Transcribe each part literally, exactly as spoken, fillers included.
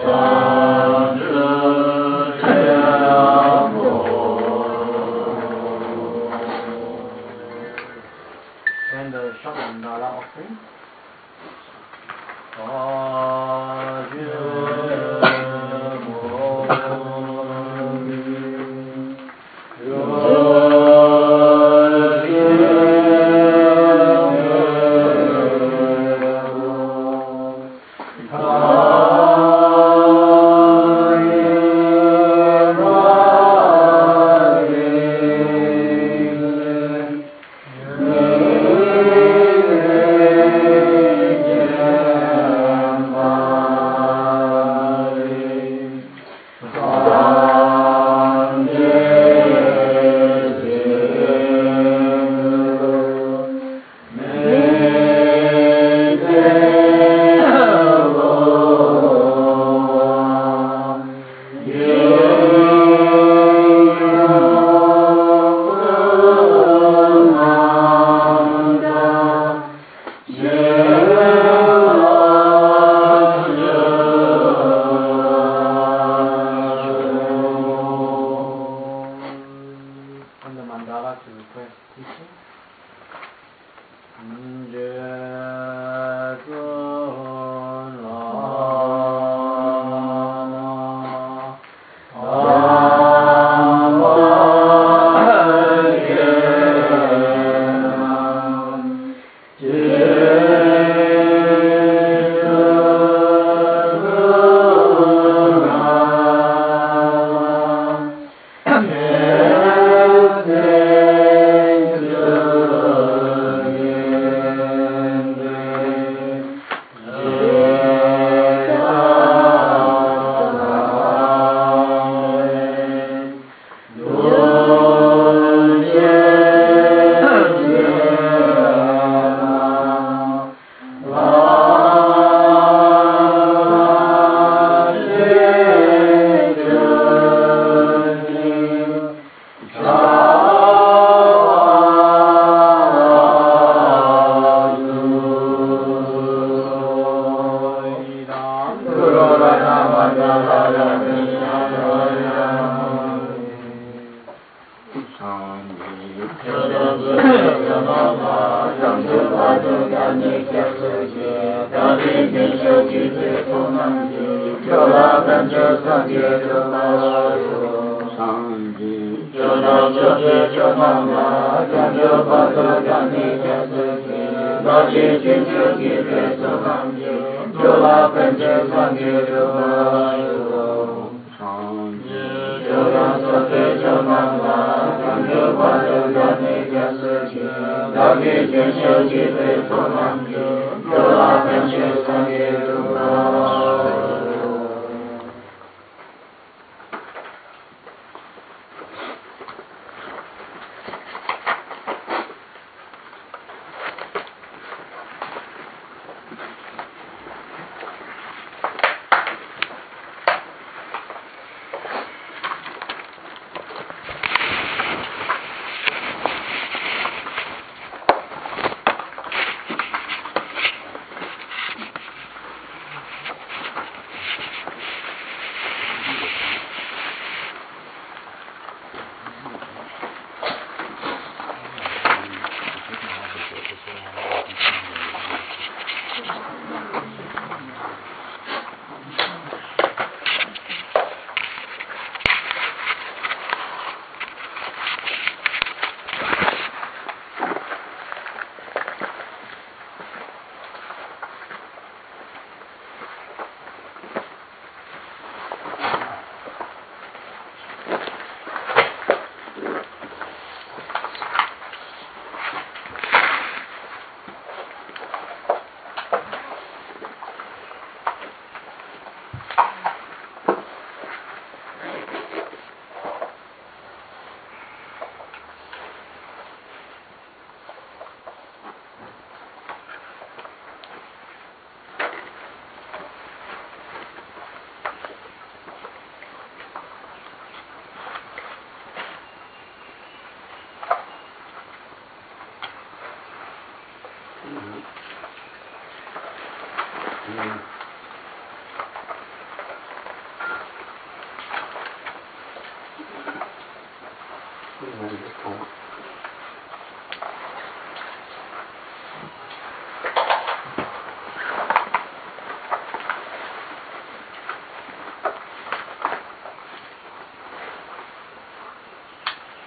And the short mandala offering.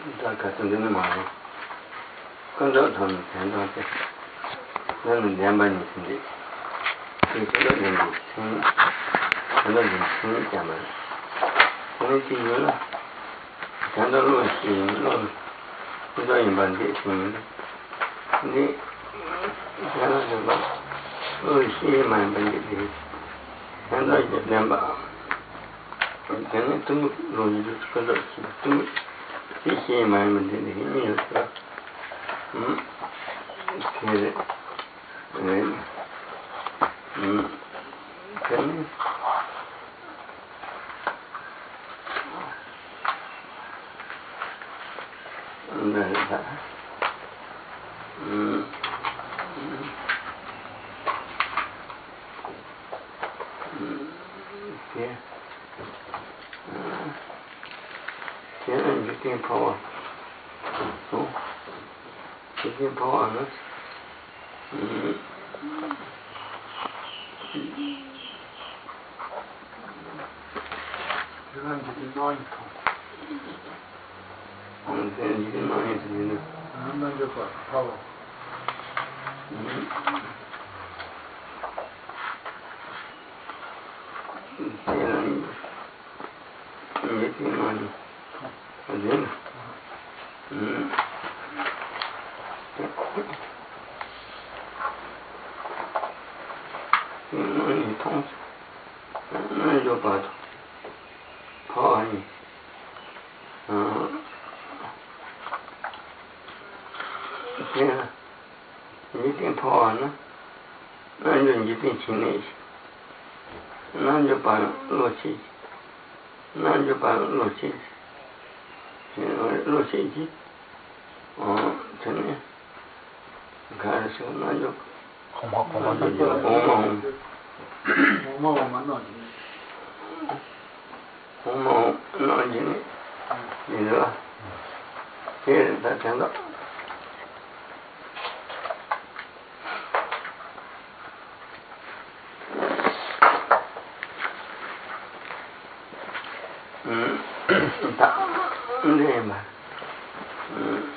다 같은 데는 많아. 근데 저는 괜찮대. 나는 양반이 있는데 그래서 내가 생 저는 무슨 때문에 저는 지금 단도로 시는 그저 인반데 지금 근데 제가 정말 그 시만 ಬಂದಿದೆ 단도 이제 내가 저는 좀 로지도 그저 좀 시시만 ಬಂದಿದೆ 이유가 음 그래 음 음 저는 네 음 예 걔는 이렇게 파워 어 이렇게 파워 안 음 그건 이제 너희도 근데 이게 많이 들리는 안 만져 봐. 파워. 음 걔는 이렇게 많이 들리는 음 많이 통 많이 줘봐도 더 아니 어 걔는 이렇게 파워 안 나는 이제 지내지 난 좀 봐 놓지 난 좀 봐 놓지 놓지지 어 전에 가서 난 좀 고마워. 고마워 고마워만 넣지. 고마워 너지네 이거 걔 다 된다 음, 다, 네, 말. 음,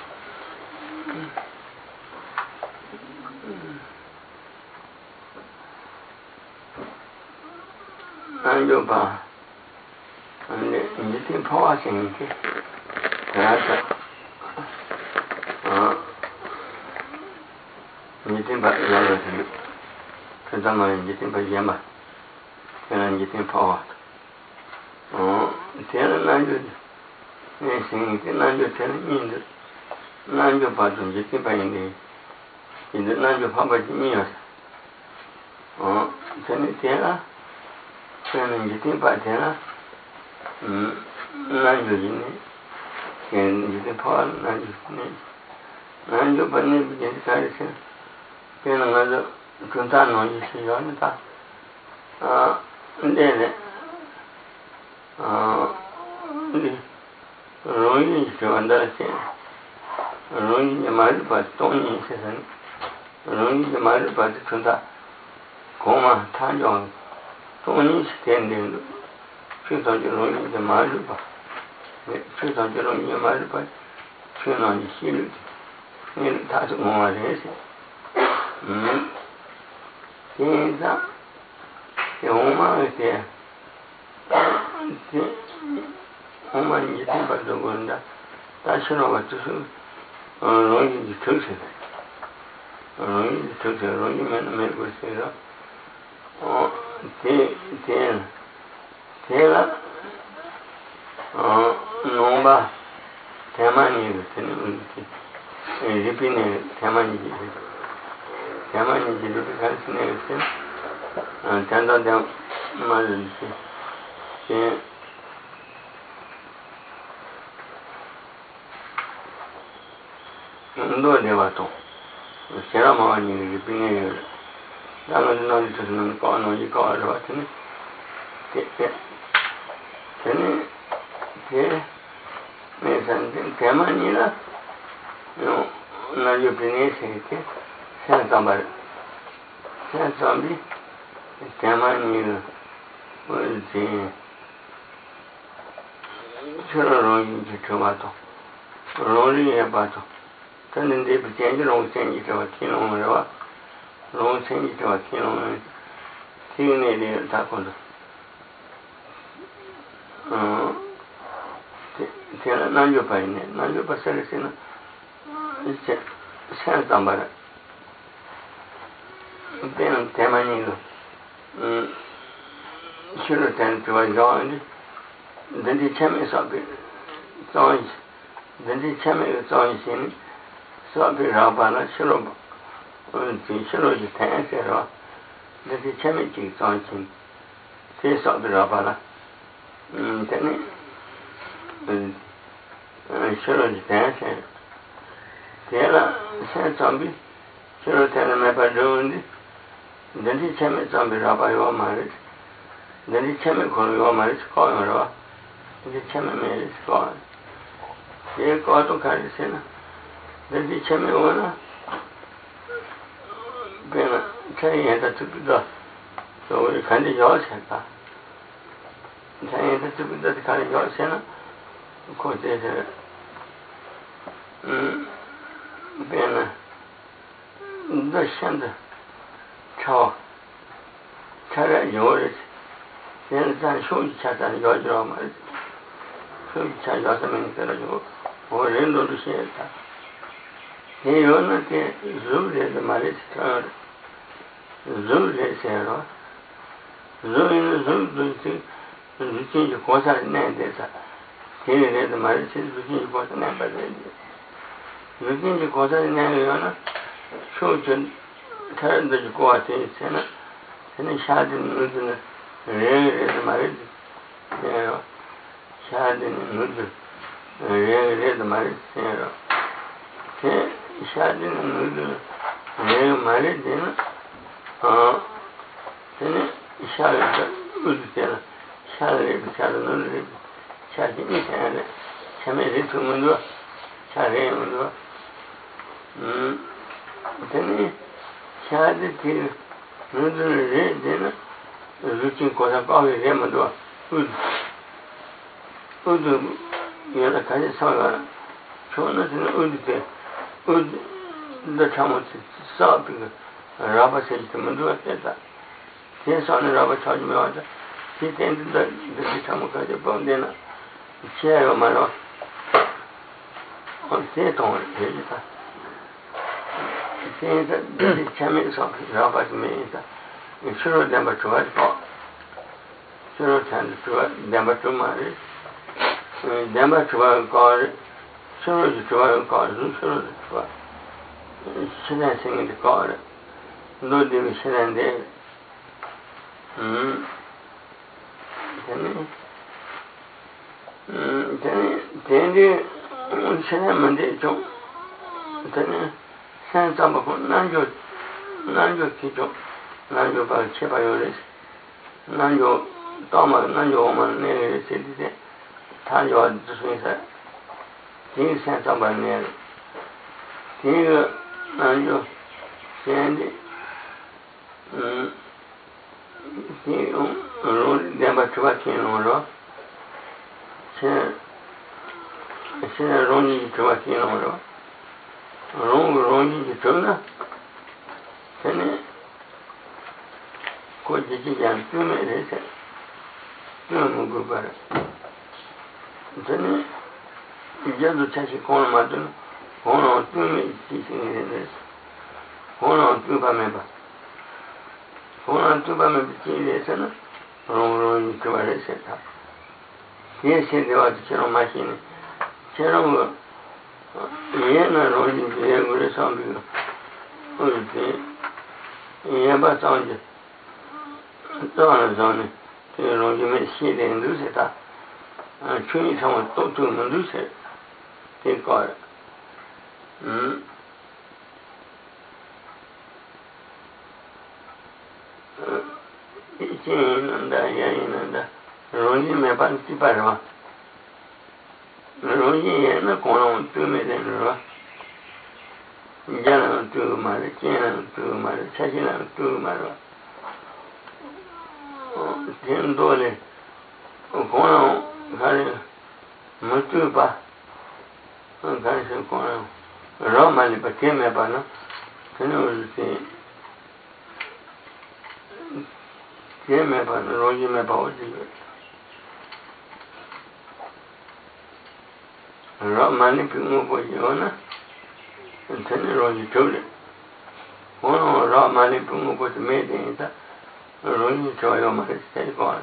안 줘봐. 근데, 이제 포화생이지. 그래서, 어, 이제 봐, 이러지. 그 다음에 이제 봐, 얘만. 걔는 이제 포화. 어, 걔는 안 주지. 내 생이지, 안 줘, 걔는 인들. 안 줘봐도 이제 봐인데. 인들 안 줘봐봐지, 미웠어. 어, 걔는 걔가, 걔는 이제 봐잖아. 음, 난 주지네. 걔는 이제 포화는 안 주지네. 난 줘봤네, 이제 가르쳐. 걔는 가서 군사 놓이 시간이다. 아, 네네. 아, 우리 로이 좋아한다지. 로이 이제 말을 봐도 돈이 있어서는 로이 이제 말을 봐도 군사 고마 탄종 돈이 시켰는데 그래서 이제 로이 이제 말을 봐. 그래서 이제 로이 이제 말을 봐. 그는 이제 실을 일 다시 고마를 했어. 음, 그래서 오마한테 오만 이제 받도 그런다. 다시로 받듯이 어 로이 들세. 로이 들세 로이면 매고 있어요. 어, 대, 대, 대가 어 노바 대만이 그때는 우리 리피네 대만이지. 대만이지 리피 갈수네 그때 어 단단한 말이지. 예. ndo de bato sera ma ni ni pinge da no no ni tsu ko no ni ko ro tni ke ke tni ke me san ke ma ni la no na yo pinge se ke se tambar se tambi ke ma ni la o ti sera ro ni ke bato Rolling about turning the change on change to a king on the rock, long change to a king on king attack on the Nanjo Pine, Nanjo Passarisina, San Tambara, Ben Tamanigo, should attend to a joint, then the chemist of it, joints. Then the chemical joints in Swabi Rabana Shurub, the Shurub is Tansera, then the chemical joints in Swabi Rabana, then Shurub is Tansera. Tela sent zombie, Shurub Tanamapa doing then the chemical zombie Rabbi your marriage, then the chemical your marriage called the chemical marriage called. ये कौन कार्य से ना जल्दी चमे हो ना बिना चाहिए तो चुपचाप तो ये खाली जाओ चलता चाहिए तो चुपचाप खाली जाओ से ना कुछ ऐसे बिना दर्शन तो चाव चारा जोड़े ये इंसान शोध चाहता है जो जो हमारे शोध चाहता है मैंने करा जो और रेंडो से था ये होना के जरूर है हमारे स्टार जरूर है सेरो जरूर इन जरूर दूसरी दूसरी जो कोसा नहीं देता ये है हमारे से दूसरी जो कोसा नहीं बदलेगी दूसरी जो कोसा नहीं होना शोच थर्ड जो कोसा है ना है शादी में रे रे हमारे शादी में रे रे हमारे सेरो से शादी में रे हमारे दिन हाँ से शादी उधर ना शादी शादी में शादी नहीं है समय से तुम लोग शादी में लोग हम्म से शादी थी उधर रे दिन रुचि को सब आगे रे में लोग उधर उधर ये ना कहीं समझा छोड़ना चाहिए उधर उधर दक्षामों से सब राबा से जितने मंदुआ कहता ये साने राबा चार्ज में आता ये तेंदु दक्षामों का जब बंद देना क्या है हमारा और ये तो है ये था ये तो दक्षामें सब राबा में था ये शुरू नंबर टू है शुरू नंबर टू मारे नंबर टू का शुरू टू का शुरू टू शिला सिंह का दो दिन शिला दे हम्म जने जने जने शिला मंदिर जो जने सेंटा में नांजो नांजो की जो नांजो पर छेपा योरे नांजो तोमा नांजो मन ने से दिसे थाजो दूसरे से तीन सेंटा बनने तीन नांजो सेंडी हम्म तीन रोड नंबर टू तीन रोड से से रोनी टू तीन रोड रोंग रोनी की तो ना सेने कोई चीज़ जानते में रहते तो मुझे पर सेने जब चाची कौन मालूम कौन होते में चीज़ नहीं रहते कौन होते का मैं बस कौन होते का मैं चीज़ रहते ना रोंग रोनी के बारे से था ये से देवा चलो मशीन चलो ये ना रोनी ये गुरे सांभी उसे ये बात समझ तो ना जाने तो रोनी में सीधे हिंदू से था चुनी समझ तो तो हिंदू से ते कर हम्म इसे नंदा या नंदा रोनी में बांधी परवा रोनी ये ना कौन तो में देना जाना तो मारे चेना तो मारे चचना तो मारो तेन दोले कौन खाली मृत्यु पा kanshi kona rama li pa keme pa na tene uzi keme pa na roji me pa uzi rama li pi ngu po yona tene roji chule kono rama li pi ngu po me de ta roji choyo ma ri stai kwa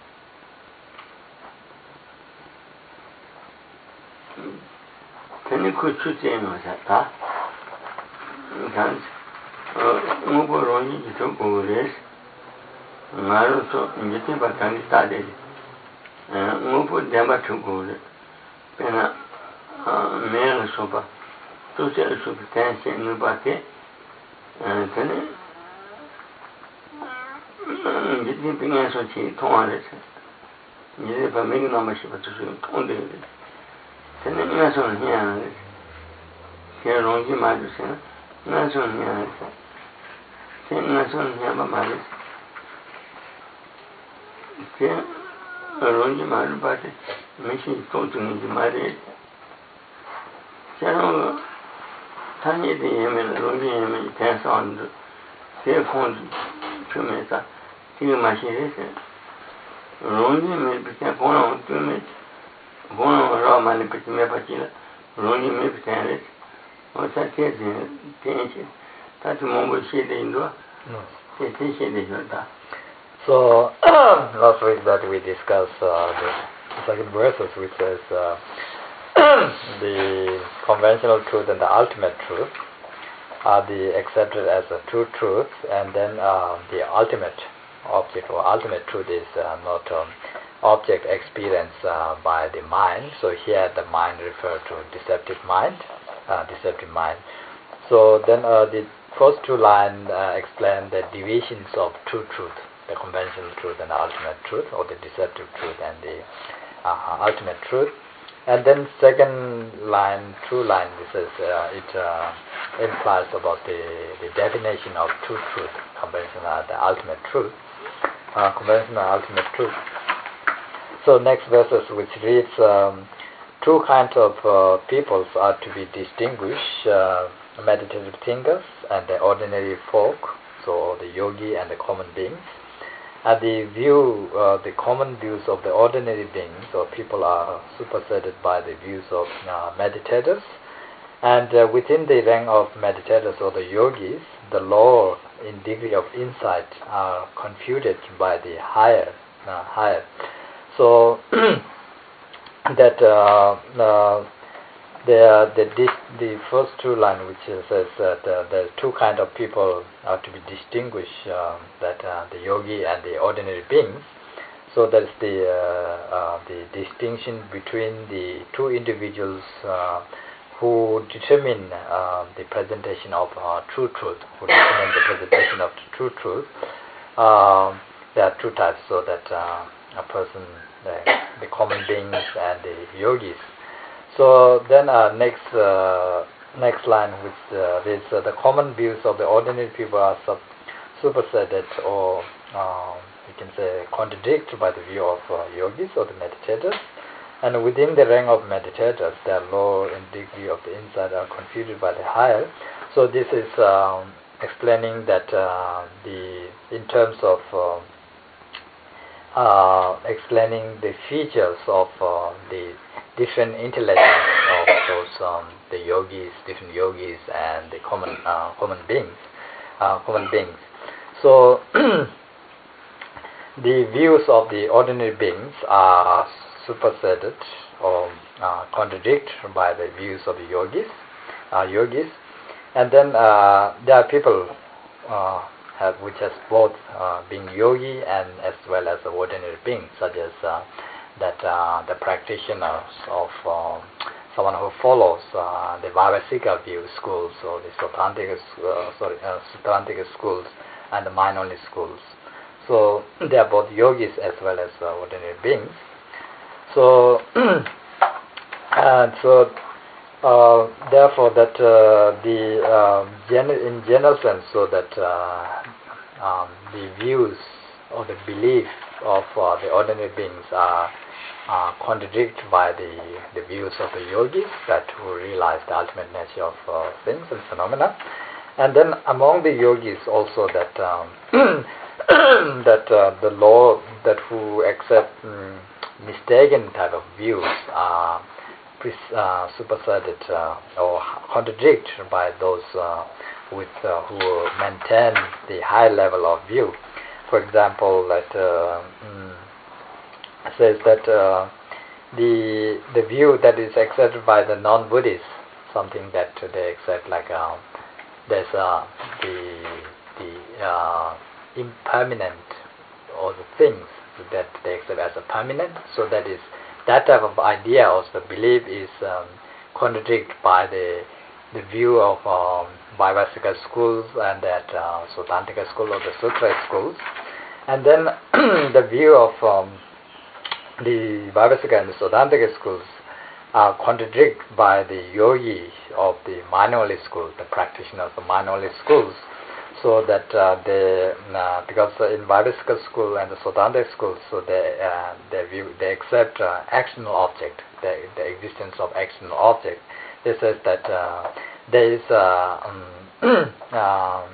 tene ku chu te no sa ta kanshi ngu po roji ki to ko res ngaro so njiti pa kangi ta de ngu po demba to ko re pena mera so pa to se so pa tense ngu pa ke tene njiti pinga so chi thonga re se njiti pa mingi nama shi pa to so thong de re tene nga so hiya re ke rongi ma ju se nga so hiya re se nga so hiya pa ma re ke rongi ma ju pa se mi shi to tu ni ji ma re ke rongi tani de yeme rongi yeme ten sa andu ke khon chu me sa ti ma shi re se rongi me pi ke kono tu me kono ra ma ni pi me pa chi la rongi me pi ten re o sa ke de ten shi ta tu mo bo shi de ndo ke te shi de ta. So last week that we discussed uh, the second verses, which says uh, the conventional truth and the ultimate truth are the accepted as a true truth, and then uh, the ultimate object or ultimate truth is uh, not um, object experienced uh, by the mind. So here the mind refers to deceptive mind, uh, deceptive mind. So then uh, the first two lines uh, explain the divisions of true truth, the conventional truth and the ultimate truth, or the deceptive truth and the uh, ultimate truth. And then second line, true line, this is uh, it uh, implies about the, the definition of true truth, conventional, the ultimate truth, uh, conventional ultimate truth. So next verses, which reads, um, two kinds of uh, peoples are to be distinguished: uh, meditative thinkers and the ordinary folk, so the yogi and the common beings. And the view, uh, the common views of the ordinary beings or people are superseded by the views of uh, meditators. And uh, within the rank of meditators or the yogis, the lower in degree of insight are confuted by the higher. Uh, higher. So that uh, uh, the the the first two line, which says that uh, there's two kind of people are to be distinguished, um, that uh, the yogi and the ordinary beings. So that's the uh, uh, the distinction between the two individuals uh, who determine uh, the presentation of uh, true truth, who determine the presentation of true truth. Uh, there are two types, so that uh, a person, the, the common beings and the yogis. So then uh, next uh, next line, which uh, is uh, the common views of the ordinary people are sub superseded or uh, you can say contradicted by the view of uh, yogis or the meditators. And within the rank of meditators, they are low in degree of the insight are confuted by the higher. So this is um, explaining that uh, the in terms of uh, uh, explaining the features of uh, the different intellects of those um, the yogis, different yogis, and the common uh, common beings, uh, common beings. So the views of the ordinary beings are superseded or uh, contradicted by the views of the yogis, uh, yogis, and then uh, there are people uh, have, which has both uh, being yogi and as well as the ordinary beings, such as uh, that uh, the practitioners of uh, someone who follows uh, the Vairasika view schools or the Sutrantika, uh, sorry, uh, Sutrantika schools and the mind-only schools. So they are both yogis as well as uh, ordinary beings. So and so uh, therefore that uh, the um, gen in general sense, so that uh, um, the views or the belief of uh, the ordinary beings are uh, contradicted by the, the views of the yogis that who realize the ultimate nature of uh, things and phenomena. And then among the yogis also that um, that uh, the law that who accept um, mistaken type of views are uh, superseded uh, or contradicted by those uh, with uh, who maintain the high level of view. For example, that uh, mm, says that uh, the the view that is accepted by the non-Buddhists, something that they accept like uh, there's uh, the the uh, impermanent or the things that they accept as a permanent. So that is that type of idea or the belief is um, contradicted by the the view of um, Vaibhasika schools and that uh, Sutantika school or the Sutra schools, and then the view of um, the Vaibhasika and the Sutantika schools are contradicted by the yogi of the Manoli school, the practitioners of the Manoli schools. So that uh, they, uh, because in Vaibhasika school and the Sutantika school, so they uh, they view they accept uh, actional object, the, the existence of actional object. This says that uh, there is uh, um, uh,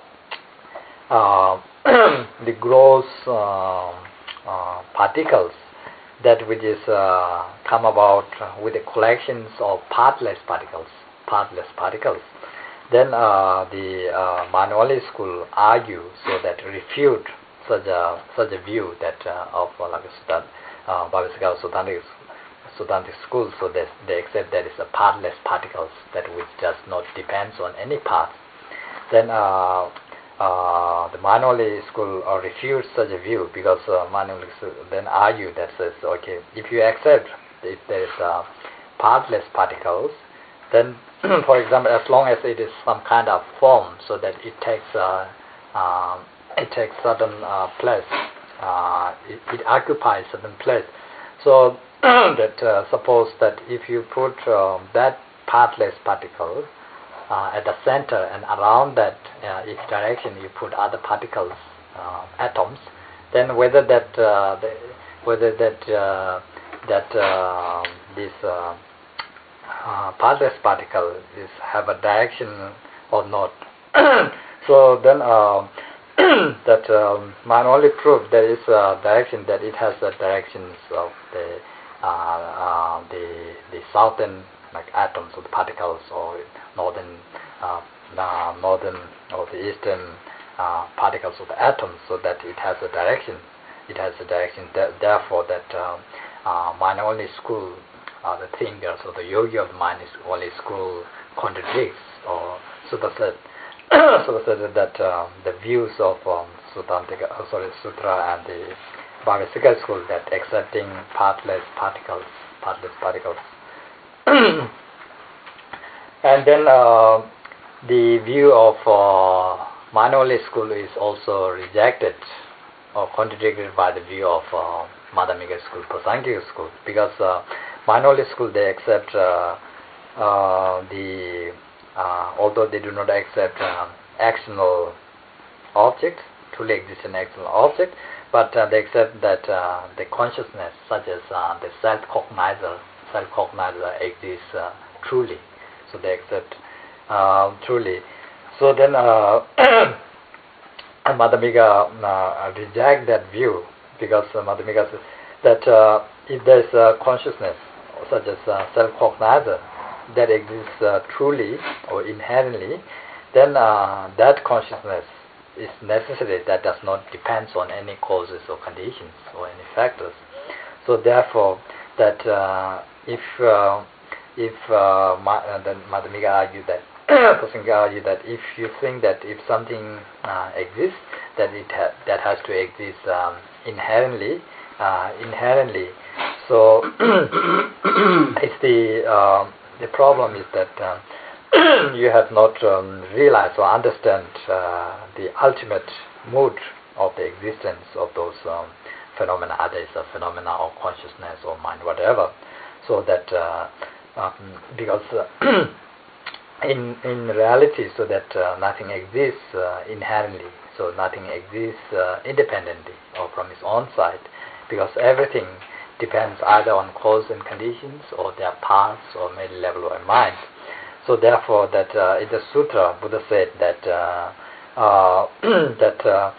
uh, the gross uh, uh, particles that which is uh, come about with the collections of partless particles, partless particles. Then uh, the uh, Manoli school argue so that refute such a such a view that uh, of uh, like Sudan, uh, Vaibhasika Sutantika Sutantika school. So that they accept that is a partless particles that which does not depends on any part. Then uh, uh, the Manoli school uh, refutes such a view because uh, Manoli then argue that says okay, if you accept if there is uh, partless particles, then for example, as long as it is some kind of form, so that it takes uh, uh, it takes certain uh, place, uh, it, it occupies certain place. So that uh, suppose that if you put um, that partless particle uh, at the center and around that uh, each direction you put other particles, uh, atoms, then whether that uh, the, whether that uh, that uh, this uh, Uh, partless particle is have a direction or not. So then uh, that um, Manoli proof there is a direction, that it has the directions of the uh, uh, the the southern like atoms or the particles, or northern uh, uh, northern or the eastern uh, particles of the atoms, so that it has a direction. It has a direction. Th therefore, that uh, uh, Manoli school, Uh, the thinkers or the yogi of the Manoli school contradicts or supersede supersede that uh, the views of um, Sutantika, uh, sorry, Sutra and the Vaibhasika school, that accepting partless particles, partless particles. And then uh, the view of uh, Manoli school is also rejected or contradicted by the view of uh, Madhyamika school, Prasangika school, because uh, Manoli school they accept uh, uh, the uh, although they do not accept uh, actional object, truly existing actional object, but uh, they accept that uh, the consciousness, such as uh, the self-cognizer, self-cognizer exists uh, truly. So they accept uh, truly. So then uh, Madhyamika uh, reject that view, because uh, Madhyamika says that uh, if there is a consciousness such as uh, self-cognizer that exists uh, truly or inherently, then uh, that consciousness is necessary, that does not depend on any causes or conditions or any factors. So therefore, that uh, if uh, if uh, Ma uh, then Madhyamika argued that Prasangika argued that if you think that if something uh, exists, that it ha that has to exist um, inherently, uh, inherently. So it's the uh, the problem is that uh, you have not um, realized or understand uh, the ultimate mood of the existence of those um, phenomena, either it's a phenomena or consciousness or mind, whatever. So that uh, um, because uh, in in reality, so that uh, nothing exists uh, inherently. So nothing exists uh, independently or from its own side, because everything depends either on cause and conditions or their parts or maybe level of mind. So therefore, that uh, in the sutra, Buddha said that uh, uh, that uh,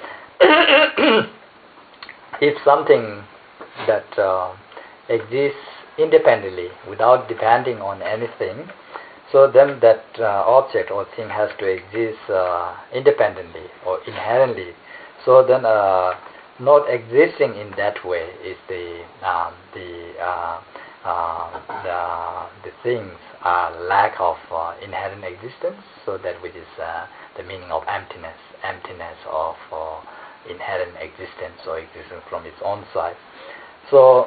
if something that uh, exists independently without depending on anything, so then that uh, object or thing has to exist uh, independently or inherently. So then, uh, not existing in that way is the um, the, uh, uh, the the things are lack of uh, inherent existence. So that which is uh, the meaning of emptiness, emptiness of uh, inherent existence or existence from its own side. So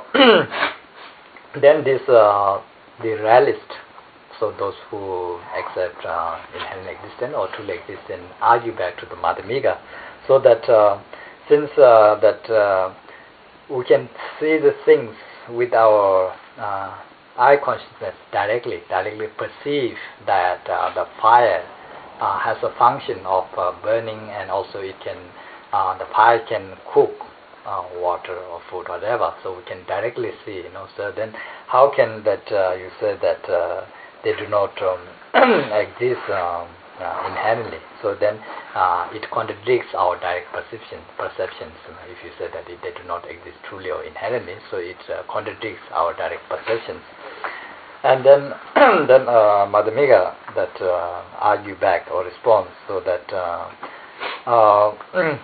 then this uh, the realist, so those who accept uh, inherent existence or truly existence, argue back to the Madhyamika, so that uh, since uh, that uh, we can see the things with our uh, eye consciousness directly, directly perceive that uh, the fire uh, has a function of uh, burning, and also it can uh, the fire can cook uh, water or food, whatever. So we can directly see, you know. So then, how can that uh, you say that uh, they do not um, exist um, uh, inherently? So then, uh, it contradicts our direct perception, perceptions. If you say that it, they do not exist truly or inherently, so it uh, contradicts our direct perceptions. And then, then uh, Madhyamika that uh, argue back or response, so that uh, uh,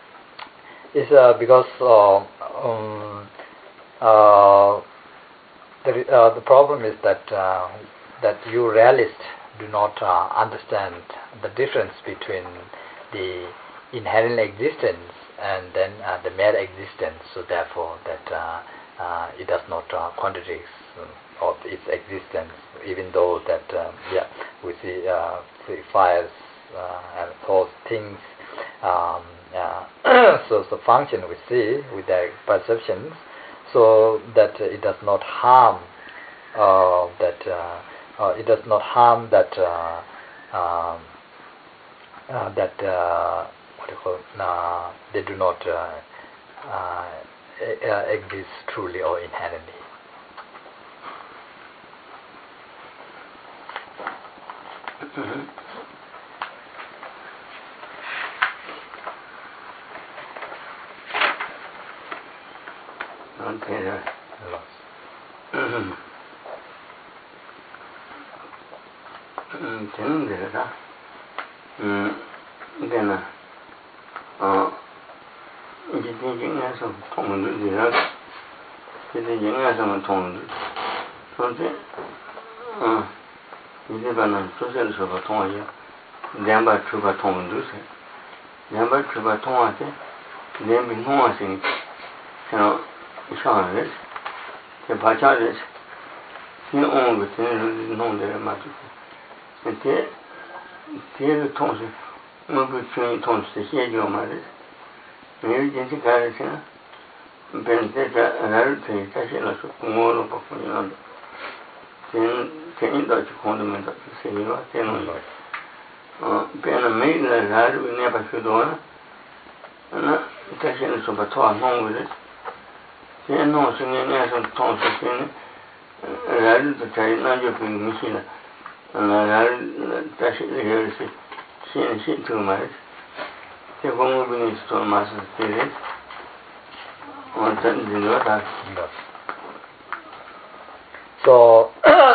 is uh, because uh, um, uh, the uh, the problem is that uh, that you realists do not uh, understand the difference between the inherent existence and then uh, the mere existence. So therefore, that uh, uh, it does not uh, contradict um, of its existence, even though that uh, yeah we see, uh, see fires uh, and those things. Um, uh, so the function we see with the perceptions, so that uh, it does not harm uh, that uh, uh, it does not harm that uh, um, uh, that uh, what do you call it? Uh, they do not uh, uh, uh, exist truly or inherently. Mm-hmm. Okay, uh, mm-hmm. Mm, 되는데, 음, 이제는, 어, 이제 영에서 통을 들여, 이제 영에서는 통을, 그런데, 어, 이제 반은 소설에서 통하여, 렘바 추가 통을 두세, 렘바 추가 통하세, 렘비 통하세, 그냥 이상하네, 제 바자를, 제 온거 되는 농대를 맞고. thế thế là thông sự mà cái chuyện thông sự sẽ cho mà đấy nếu như thế cái gì nữa bên thế cái là thì cái gì là số ngô nó bao nhiêu năm thế thế in đó chỉ còn được mình đó sẽ như vậy thế nó ờ bên là mấy là ra rồi nên phải sửa đổi nó cái gì là số bắt đầu nông rồi thế nó sẽ nghe nghe số thông sự thế ra rồi thì cái nó就被迷信了là ta sẽ hiểu sự hiện hiện thường mà thế không có bên số mà sự thế đấy mà chân gì nữa ta so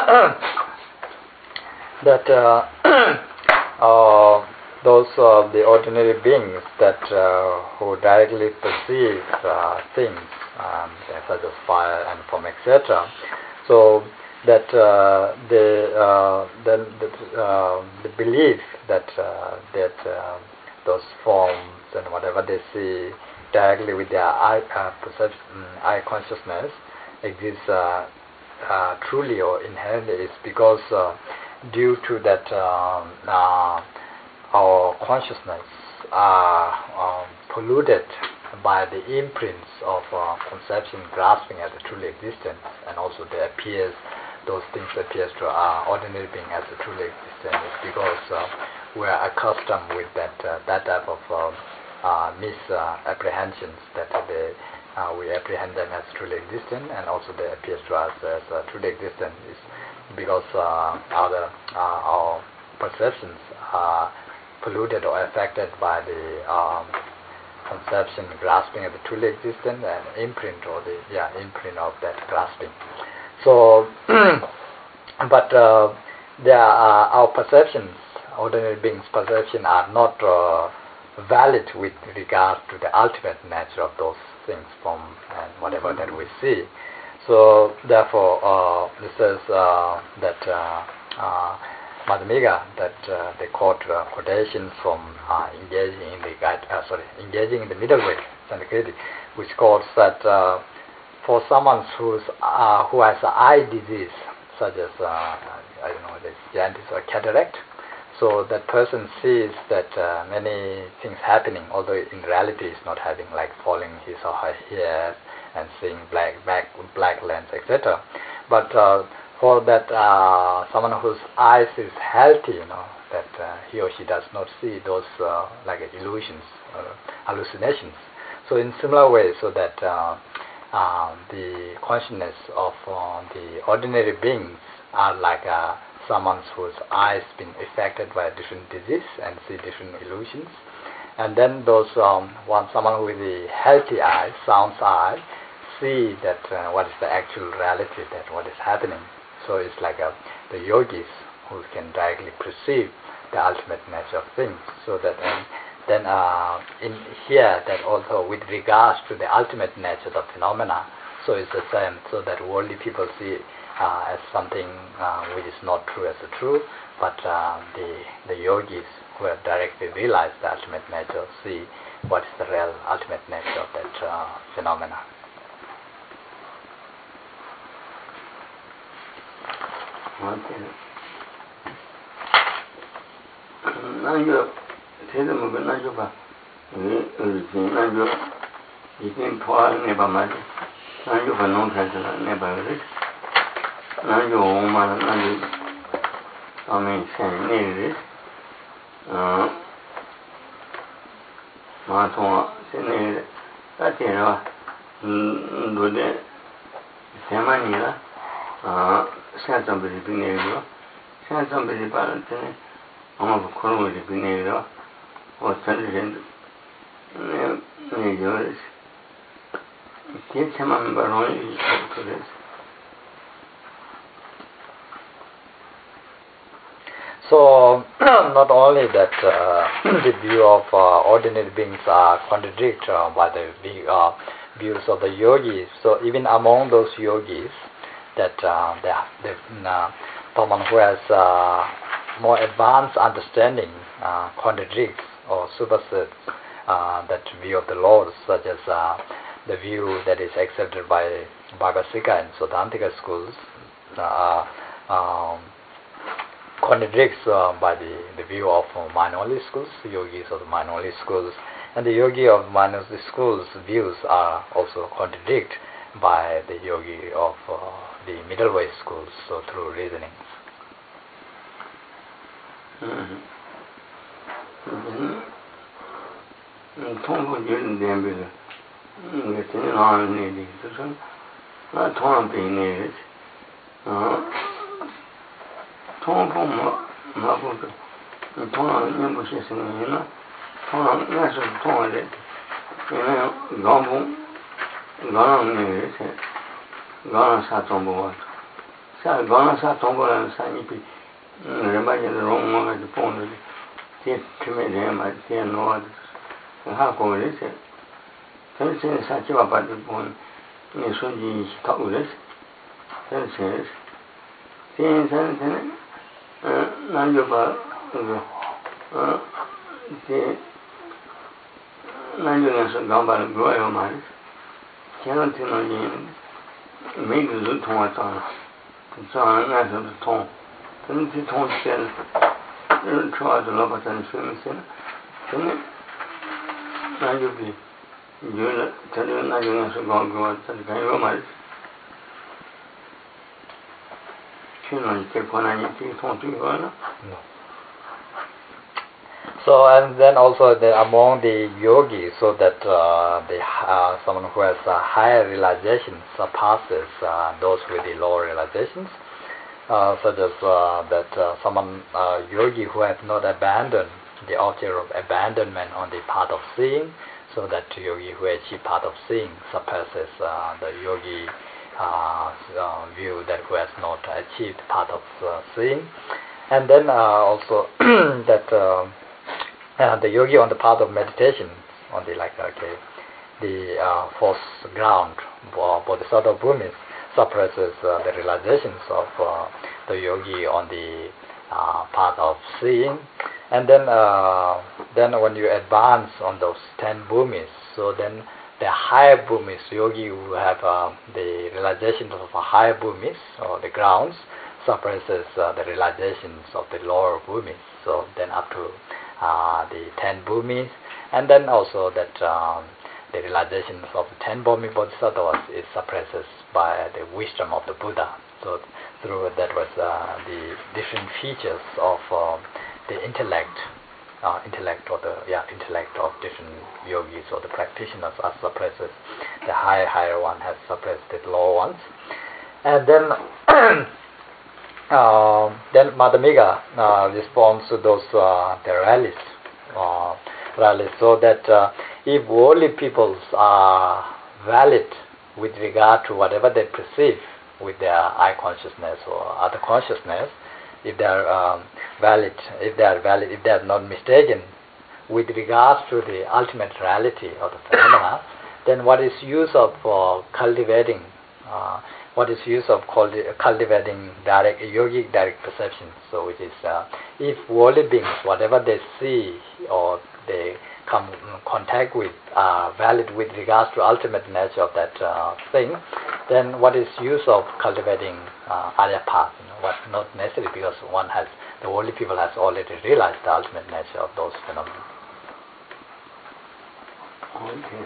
that uh, uh, those of the ordinary beings that uh, who directly perceive uh, things um, such as fire and form, et cetera. So that uh, the uh, then the, uh, the belief that uh, that uh, those forms and whatever they see directly with their eye uh, perception, eye consciousness exists uh, uh, truly or inherently is because uh, due to that um, uh, our consciousness are um, polluted by the imprints of uh, conception grasping at the truly existence, and also there appears those things appears to our ordinary being as a truly existent is because uh, we are accustomed with that uh, that type of uh, uh, misapprehensions that they, uh, we apprehend them as truly existent, and also they appear to us as uh, truly existent, is because uh, our, uh, our perceptions are polluted or affected by the um, conception, grasping of the truly existent, and imprint or the yeah imprint of that grasping. So, but uh, there are our perceptions, ordinary beings' perception, are not uh, valid with regard to the ultimate nature of those things, from and whatever that we see. So, therefore, uh, this is uh, that uh, uh, Madhyamika, that uh, they quote uh, quotations from uh, engaging in the guide, uh, sorry, engaging in the middle way, Sanskrit, which quotes that uh, for someone who's uh, who has an eye disease, such as uh, I don't know, this jaundice or cataract, so that person sees that uh, many things happening, although in reality it's not having, like falling his or her hair and seeing black black black lens, et cetera. But uh, for that uh, someone whose eyes is healthy, you know, that uh, he or she does not see those uh, like illusions, uh, hallucinations. So in similar way, so that uh, uh, the consciousness of uh, the ordinary beings are like uh, someone whose eyes been affected by a different disease and see different illusions, and then those um, one someone with a healthy eye, sound eye, see that uh, what is the actual reality, that what is happening. So it's like a, the yogis who can directly perceive the ultimate nature of things. So that um, then uh, in here, that also with regards to the ultimate nature of phenomena, so it's the same. So that worldly people see uh, as something uh, which is not true as a true, but uh, the the yogis who have directly realized the ultimate nature see what is the real ultimate nature of that uh, phenomena. Okay. Nanjo, tete mo be nanjo ba. Eh, eh, nanjo, ikin toa ne ba ma. Nanjo ba non kansa ne ba re. Nanjo o ma nanjo. Amen sen ne re. Ah. Ma to sen ne re. Ta te ra. Ndo de sema ni la. Ah. Somebody be near you, send somebody about it. I'm of a corner with the near or send it in near yours. Get some number only to this. So, not only that uh, the view of uh, ordinary beings are contradicted uh, by the view, uh, views of the yogis, so even among those yogis, that uh, the, the uh, someone who has uh, more advanced understanding uh, contradicts or supersedes uh, that view of the Lord, such as uh, the view that is accepted by Bhagavasika and Siddhantika schools, uh, um, contradicts uh, by the, the view of uh, Mainoli schools, yogis of the Mainoli schools, and the yogi of Mainoli schools' views are also contradicted by the yogi of uh, the middle way schools, so through reasonings. Gana sa tombo wa sa gana sa tombo la sa ni pi remba ye ro mo ga pon de ti ti me de ma ti no wa ha ko le se tan se sa chi wa pa de pon ni so ji ta u le tan se tin san san na yo ba uh ti na yo na so ga ba lo yo ma Can't tell you, maybe the Tonga Tong, John as a Tong, then the Tong said, try to love us and film center. Then I will be, you tell you, not going to go go out and kind of my. You know, you take one and you take one to go. So and then also the, among the yogis, so that uh, the uh, someone who has uh, higher realizations surpasses uh, those with the lower realizations, uh, such as uh, that uh, someone uh, yogi who has not abandoned the object of abandonment on the path of seeing, so that yogi who achieve path of seeing surpasses uh, the yogi uh, uh, view that who has not achieved path of uh, seeing, and then uh, also that. Uh, Uh, the yogi on the path of meditation, on the like okay, the uh, fourth ground, bodhisattva bhumis, suppresses uh, the realizations of uh, the yogi on the uh, path of seeing, and then uh, then when you advance on those ten bhumis, so then the higher bhumis, yogi who have uh, the realizations of a higher bhumis or the grounds, suppresses uh, the realizations of the lower bhumis. So then up to Uh, the ten bhumis, and then also that um, the realizations of the ten bhumi bodhisattvas is suppresses by the wisdom of the Buddha. So through that was uh, the different features of uh, the intellect, uh, intellect or the yeah intellect of different yogis or the practitioners are suppresses. The higher higher one has suppressed the lower ones, and then. Uh, then Madhyamika uh, responds to those uh, the rallies, uh, rallies, so that uh, if worldly peoples are valid with regard to whatever they perceive with their eye consciousness or other consciousness, if they are um, valid, if they are valid, if they are not mistaken with regards to the ultimate reality of the phenomena, then what is use of uh, cultivating? Uh, What is use of cultivating direct yogic direct perception? So, which is uh, if worldly beings, whatever they see or they come in contact with, are valid with regards to ultimate nature of that uh, thing, then what is use of cultivating uh, Arya path? You know, what not necessary, because one has the worldly people has already realized the ultimate nature of those phenomena. Okay.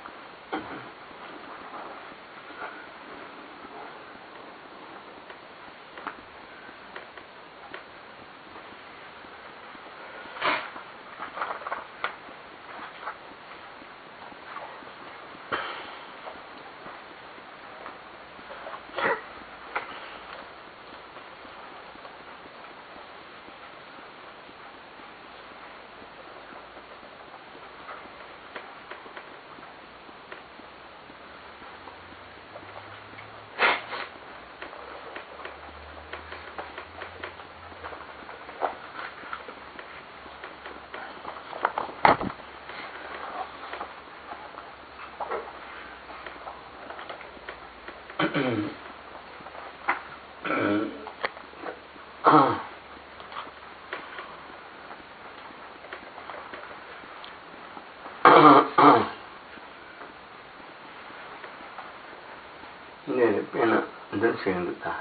네, 배는 늘생겼다.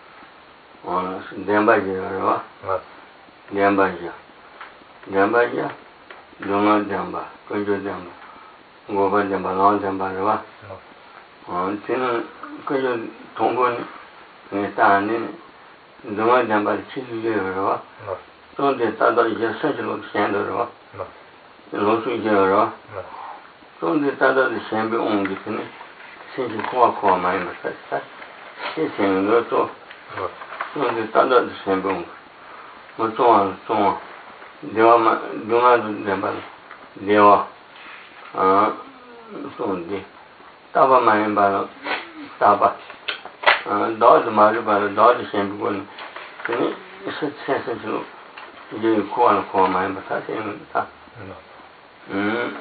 오늘 냄바지요, 냄바지요, 냄바지요, 동안 냄바, 근조 냄바, 고반 냄바, 나온 냄바요. 어, 저는 그 동본 다는 동안 냄바를 치주요. 그런데 다들 이제 선실로 현도로. 로수 이제요. 그런데 다들 현비 온 게는 신시 코아 코아 많이 맞았다. 이 생각도 또 그런데 다들 현비 온. 뭐 좋아 좋아. 내가 누가 냄바 내가 아 그런데 따바 많이 봐도 따바 아 너도 말을 봐도 너도 현비 온. 근데 실체적으로 이제 코아 코아 많이 맞았다. 음,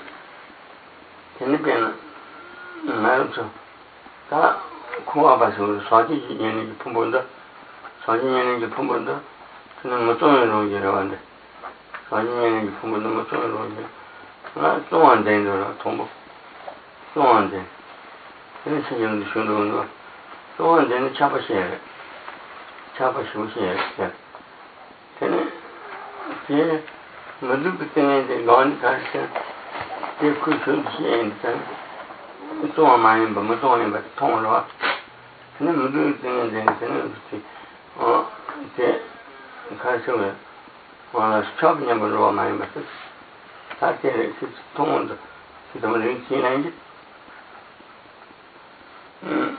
걔네는 나도 다 코아봐서 사지 얘는 품본다, 사지 얘는 품본다. 저는 뭐 좀으로 이러는데, 사지 얘는 품본다 뭐 좀으로 이제 나 좀안 되는 동부, 좀안 돼. 그런 생각도 쉬는 거, 좀안 되는 차바시에, 차바시오시에, 걔네 걔 모두 그때는 건 가서 그 그수시엔데 또 많이 보면 또 많이 봐 통으로 근데 모두 그때는 되는 어 이제 가서 어 스톱냐고 많이 봤어. 사실 그 통원도 그다음에 지나는지 음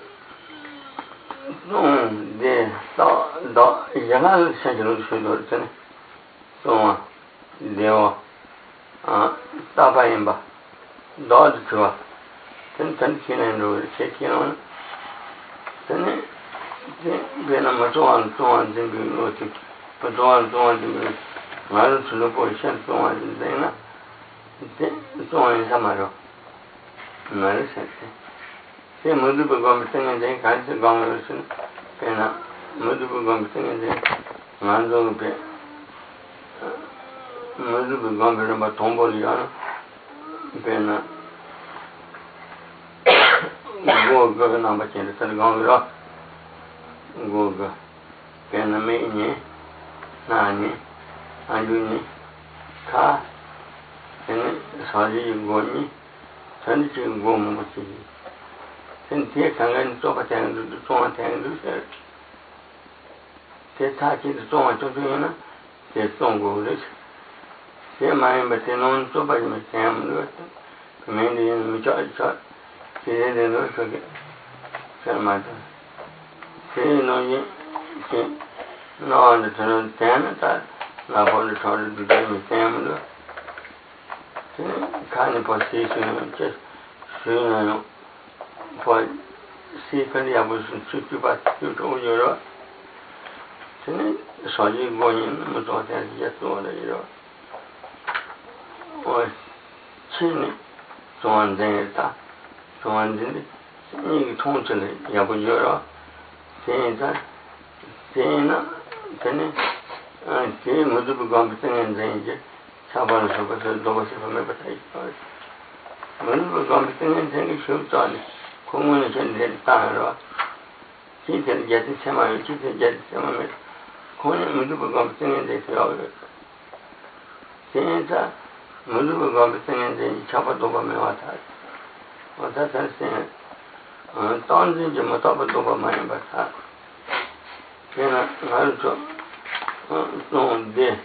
네, 더, 더, 영화를 생각을 수도 있잖아요. 또, 내가, 아, 따바임바, 너도 좋아. 전, 전, 기능으로, 제 기능은, 전에, 배는 뭐, 좋아하는, 좋아하는 생각이 어떻게, 뭐, 좋아하는, 좋아하는 생각이, 말을 들어보고, 시간 좋아하는 생각이나, 이제, 좋아하는 사마로, 말을 생각해. 제 모두 보고 생각해 같이 가면서 배나 모두 보고 생각해 만족을 배 모두 보고 가면 뭐 돈벌이야 배나 뭐 그거 남아치는 걸 가면서 그거 배나 매니 나니 안주니 가 배는 사지 고니 전체 고 뭐지 제 강간 좁아지는 중앙대는 제 타지도 중앙 쪽에는 제 동고를 제 마음에 배는 좁아지면 때문에 그면은 미쳐져 제대로 저기 설마다 제노이 제 나한테 저는 때는다 나보는 저를 두면 때문에 제 간이 포지션은 제 수는 뭐 시간이 무슨 수주바 수주 여러 저는 사지 고인 무슨 대지에 또래요 어 신이 좋아한다 좋아한데 이 통증을 야부여러 제가 제나 저는 제 모두 감성은 이제 사바를 접어서 너무 싶으면 버타이 모두 감성은 생기 쉽잖아 공원에 전에 따라 진짜 이제 세마를 진짜 이제 세마를 공원에 모두 감성은 돼서 진짜 모두 감성은 이제 잡아도 보면 왔다 왔다 살세 어 던진지 못하고 보면 봤다 그냥 말도 어 너데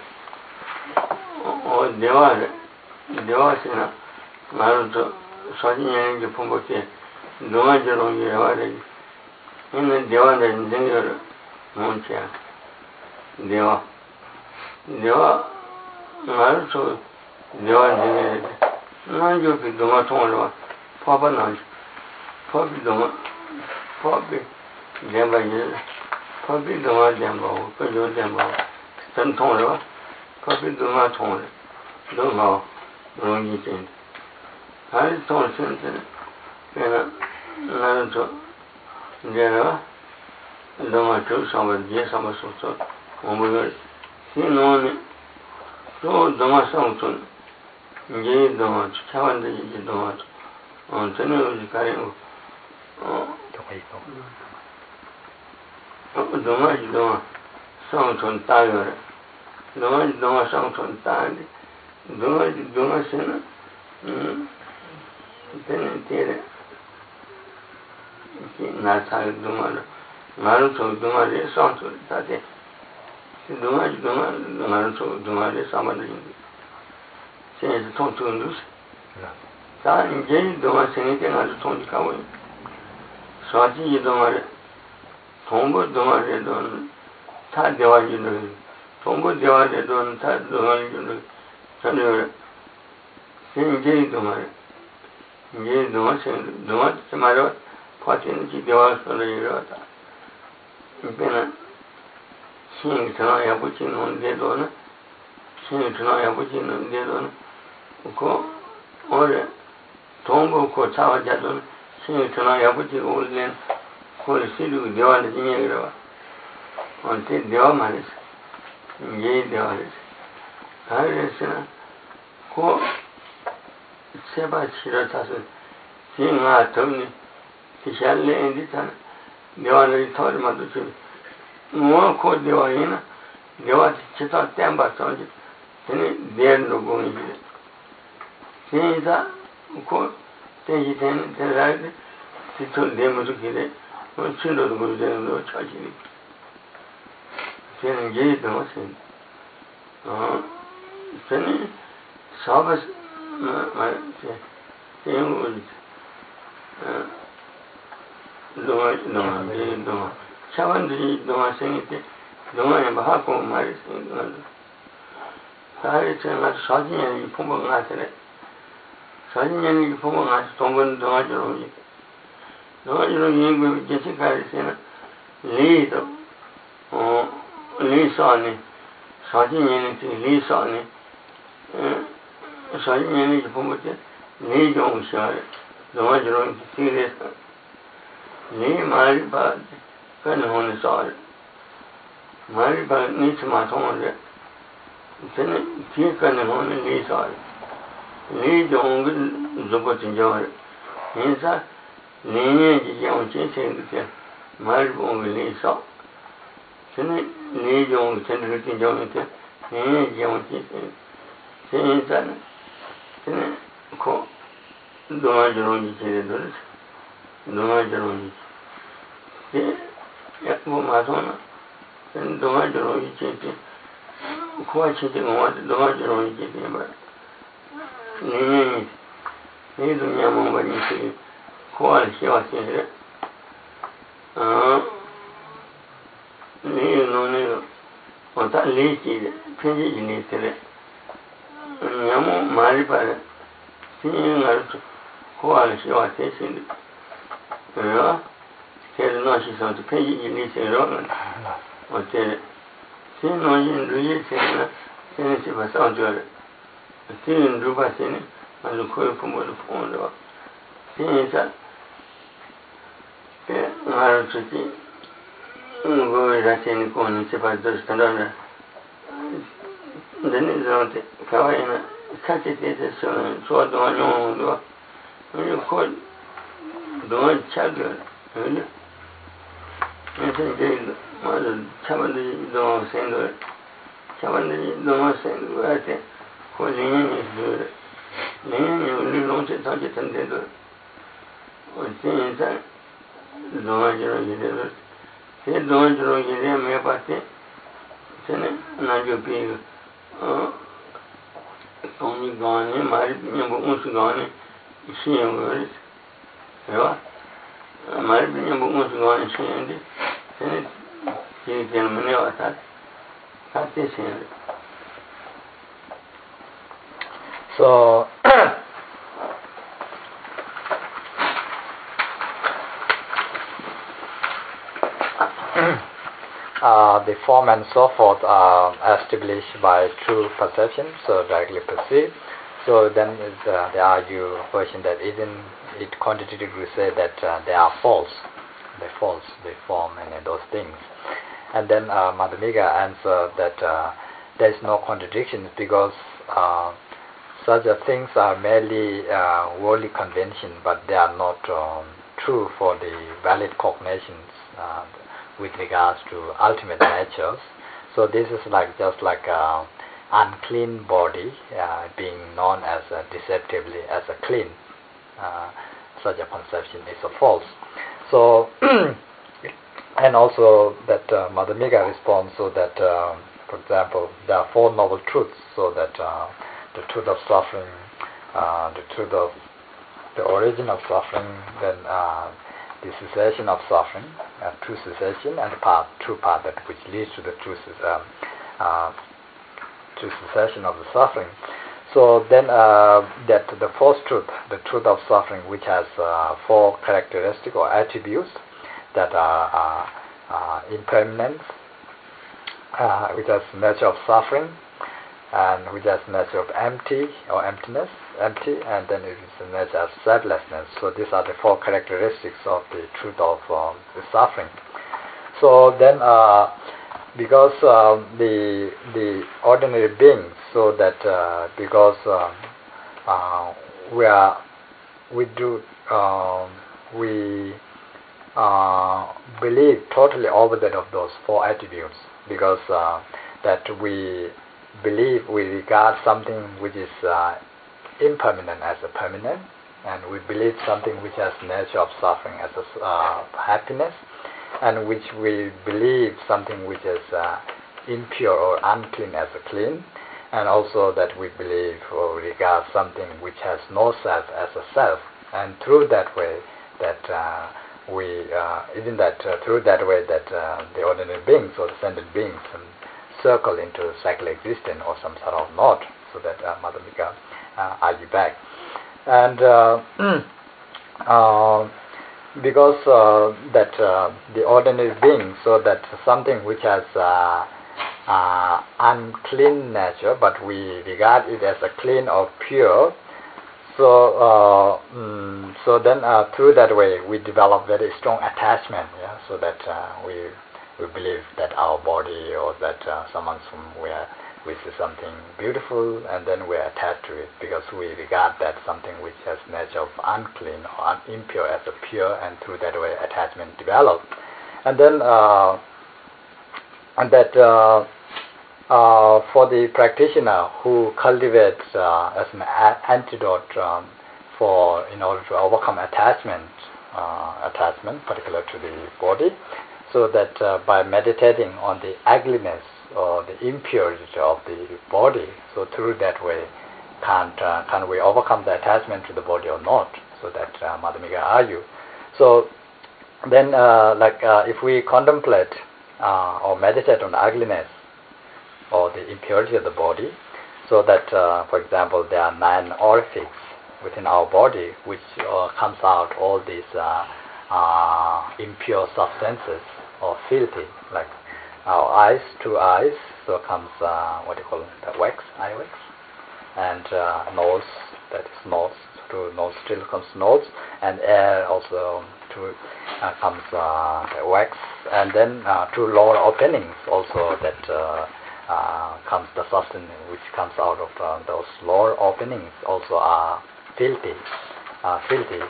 어 대화를 대화시나 말도 사진이 이제 본거지 동아지로 대화를 있는 대화는 생겨를 뭔지야 대화 대화 말도 대화는 난 저기 동아 통화로 파바나 파비 동아 파비 대화를 파비 동아 대화 그저 대화 전 통화로 파비 동아 통화 동아 롱이 된 할 통화는 그냥 나는 저 내가 너무 좋아서 이제 삼아서서 오늘 신혼이 또 너무 상처 이제 너무 차원데 이제 너무 어 저는 우리 가요 어 너무 너무 상처 따요 너무 너무 상처 따는데 너무 너무 신은 음 되는 때에 나타를 동안 나를 또 동안에 상처를 다대 동안 동안 나를 또 동안에 사만이 제일 통통도 다 이제 동안 생기게 나를 통직하고 사지 동안에 통보 동안에 돈 다 대화지는 통보 대화에 돈다 동안에 저는 이제 동안에 이제 동안 생 동안 말로 파티는 지대와서는 이러다. 이제는 신이 전화해 보지는 데도는 신이 전화해 보지는 데도는 그 올해 동부고 차와자도 신이 전화해 보지고 올해 그 시루 대화는 진행이라. 언제 대화 말이지. 이제 대화를. 다르스나 그 세바 치러다서 신아 돈이 기샬레 인디탄 대화를 터르마도 좀 뭐고 대화이나 대화 진짜 땜바서지 되는 대로 공이 진짜 그 대지된 대라데 진짜 대모도 기대 뭐 신도도 모르는 거 차지니 되는 게 너무 신 어, 저는 사업을 말이지, 대응을 동아 동아 이 동아 차원들이 동아 생일 때 동아에 뭐 하고 말이지, 사회에서 사진이 보면 나한테 사진이 보면 나한테 동건 동아주로 동아주로 이거 제시카리스는 리도 어 리사니 사진이 리사니 사진이 보면 리종 샤 동아주로 시리스 리 말이 봐 그는 오늘 사 말이 봐 니스마 통원데 저는 기획하는 오늘 리사 리종 조버진 저 인사 리니 지경 진행되게 말 보는 리사 저는 리종 전들을 정했대 리니 지경 진행 인사는 저는 고 동아주로 지내들 동아주로 예, 뭐 맞아나 동아주로 지내 코아 치지 뭐 동아주로 이제 봐. 네. 네 두냐 뭐 뭐지? 코아 시와시래. 아. 네 노네. 어다 리치 편지 지내세래. 냐모 말이 봐라. 신경 알아서 코아 시와시래. 그래요? 제가 시선도 편지 지내세요. 어때? 신노인 루이스는 신이 봐서죠. 신은 루바스는 아주 거의 부모를 보는데 신이사 예 말하듯이 뭐 자신이 거는 제발들 standard 근데 저한테 가와이나 같이 돼서 저도 아니오도 이거 돈 차려 그래 이제 맞아 차만들이 너무 생각 차만들이 너무 생각할 고민이 있어요. 네, 우리 농체 단체 텐데도 어쨌든 동아주로 이래도 제 동아주로 이래 매봤대 저는 나중에 어 돈이 가네 말이 그냥 무슨 가네 시행을 해요. 말이 그냥 무슨 가네 시행인데 저는 이게 문제 왔다. 같이 시행. So uh, the form and so forth are established by true perception, so directly perceived. So then is, uh, they argue question that isn't it contradictory to say that uh, they are false, they false, they form and uh, those things. And then uh, Madhyamika answered that uh, there is no contradiction because uh, such uh, things are merely uh, worldly convention, but they are not um, true for the valid cognitions uh, with regards to ultimate natures. So this is like just like a unclean body uh, being known as uh, deceptively as a clean. Uh, such a conception is a false. So and also that uh, Madhyamika responds so that uh, for example there are four noble truths, so that uh, the truth of suffering, uh, the truth of the origin of suffering, then uh, the cessation of suffering, uh, true cessation, and the path, true path that which leads to the true, uh, uh, true cessation of the suffering. So then uh, that the first truth, the truth of suffering, which has uh, four characteristics or attributes that are uh, uh, impermanence, uh, which has nature of suffering, and which has nature of empty or emptiness, empty, and then it is the nature of selflessness. So these are the four characteristics of the truth of um, the suffering. So then, uh, because um, the the ordinary beings, so that uh, because um, uh, we are we do um, we uh, believe totally opposite of those four attributes, because uh, that we believe, we regard something which is uh, impermanent as a permanent, and we believe something which has nature of suffering as a uh, happiness, and which we believe something which is uh, impure or unclean as a clean, and also that we believe or regard something which has no self as a self, and through that way that uh, we uh, isn't that uh, through that way that uh, the ordinary beings or the sentient beings um, circle into cycle existence or some sort of knot, so that uh, Madhyamika uh, argue back. And uh, uh, because uh, that uh, the ordinary being, so that something which has uh, uh, unclean nature, but we regard it as a clean or pure. So, uh, mm, so then uh, through that way we develop very strong attachment. Yeah, so that uh, we we believe that our body or that uh, someone's from where we see something beautiful, and then we're attached to it because we regard that something which has nature of unclean or un- impure as a pure, and through that way attachment develops. And then uh, and that uh, uh, for the practitioner who cultivates uh, as an a- antidote um, for in order to overcome attachment, uh, attachment particular to the body, so that uh, by meditating on the ugliness or the impurity of the body, so through that way can uh, can we overcome the attachment to the body or not? So that uh, Madhyamika argue. So then, uh, like uh, if we contemplate uh, or meditate on the ugliness or the impurity of the body, so that, uh, for example, there are nine orifices within our body which uh, comes out all these uh, uh, impure substances or filthy, like our eyes, two eyes, so comes uh, what do you call it, the wax, eye wax, and uh, nose, that is nose, through nose still comes nose, and air also to uh, comes uh, the wax, and then uh, two lower openings also that uh, uh, comes the substance which comes out of uh, those lower openings also are filthy, uh, filthy.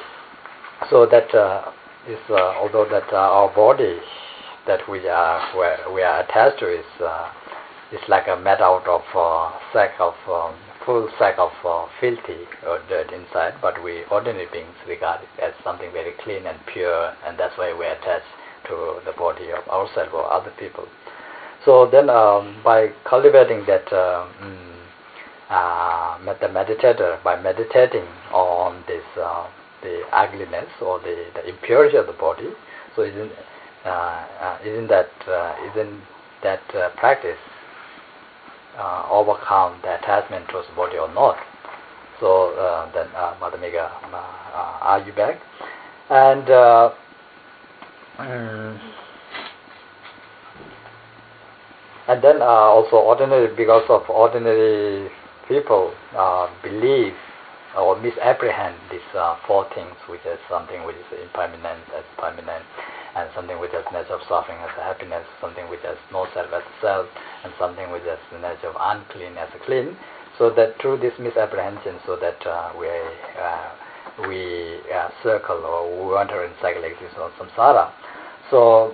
So that uh, is uh, although that uh, our body that we are where we are attached to is uh, is like a made out of uh, sack of um, full sack of uh, filthy or dirt inside, but we ordinary beings regard it as something very clean and pure, and that's why we attach to the body of ourselves or other people. So then, um, by cultivating that, uh, mm, uh, the meditator, by meditating on this, uh, the ugliness or the, the impurity of the body, so isn't uh, uh, isn't that uh, isn't that uh, practice uh, overcome the attachment towards the body or not? So uh, then, uh, Madhyamika uh, uh, argue back, and. Uh, mm, And then uh, also ordinary, because of ordinary people uh, believe or misapprehend these uh, four things, which is something which is impermanent as permanent, and something which has nature of suffering as a happiness, something which has no self as a self, and something which has the nature of unclean as a clean. So that through this misapprehension, so that uh, we uh, we uh, circle or we wander in cycle existence of samsara. So.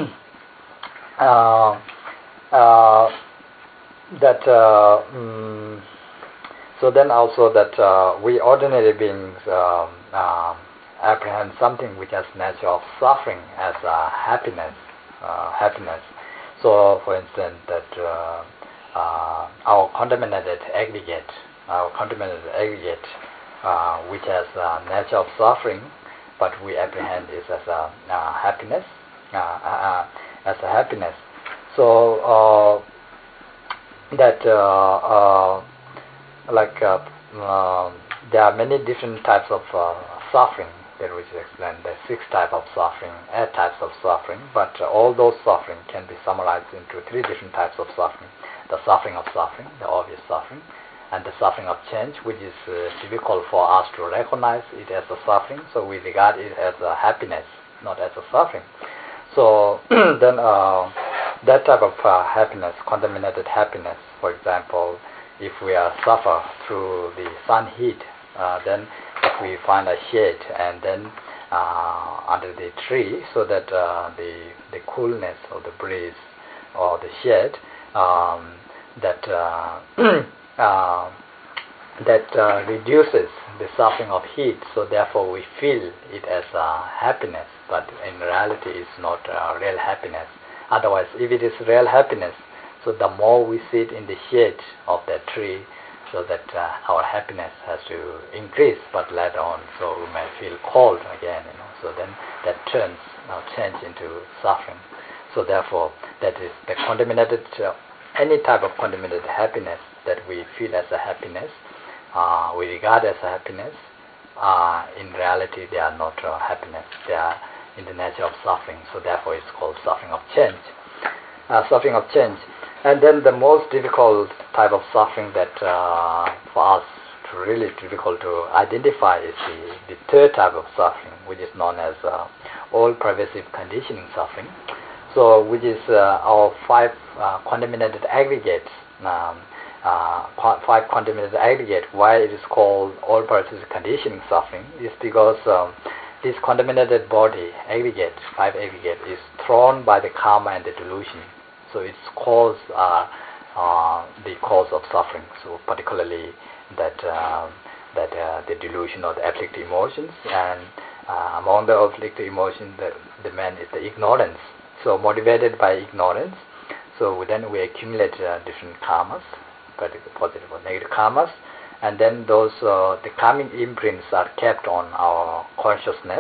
uh, Uh, that uh, mm, so then also that uh, we ordinary beings um, um, apprehend something which has nature of suffering as uh, happiness, uh, happiness. So, for instance, that uh, uh, our contaminated aggregate, our contaminated aggregate, uh, which has uh, nature of suffering, but we apprehend it as a uh, happiness, uh, uh, as a happiness. So uh, that uh, uh, like uh, uh, there are many different types of uh, suffering that we should explain. There are six types of suffering, eight types of suffering, but uh, all those suffering can be summarized into three different types of suffering: the suffering of suffering, the obvious suffering, and the suffering of change, which is uh, difficult for us to recognize it as a suffering. So we regard it as a happiness, not as a suffering. So then. Uh, That type of uh, happiness, contaminated happiness, for example, if we are suffer through the sun heat, uh, then if we find a shade and then uh, under the tree, so that uh, the the coolness of the breeze or the shade um, that uh, uh, that uh, reduces the suffering of heat, so therefore we feel it as uh, happiness, but in reality it's not uh, real happiness. Otherwise, if it is real happiness, So the more we sit in the shade of that tree, so that uh, our happiness has to increase, but later on, so we may feel cold again, you know. So then that turns, now change into suffering. So therefore, that is the contaminated, uh, any type of contaminated happiness that we feel as a happiness, uh, we regard as a happiness. Uh, in reality, they are not uh, happiness. They are in the nature of suffering. So therefore, it's called suffering of change. Uh, suffering of change. And then the most difficult type of suffering that uh, for us to really difficult to identify is the, the third type of suffering, which is known as uh, all-pervasive conditioning suffering. So, which is uh, our five uh, contaminated aggregates. Um, uh, five contaminated aggregate. Why it is called all-pervasive conditioning suffering is because um, this contaminated body aggregate, five aggregate, is thrown by the karma and the delusion. So its cause are uh, the cause of suffering. So particularly that uh, that uh, the delusion of the afflictive emotions, and uh, among the afflictive emotions, the, the man is the ignorance. So motivated by ignorance, so then we accumulate uh, different karmas, positive or negative karmas, and then those uh, the karmic imprints are kept on our consciousness,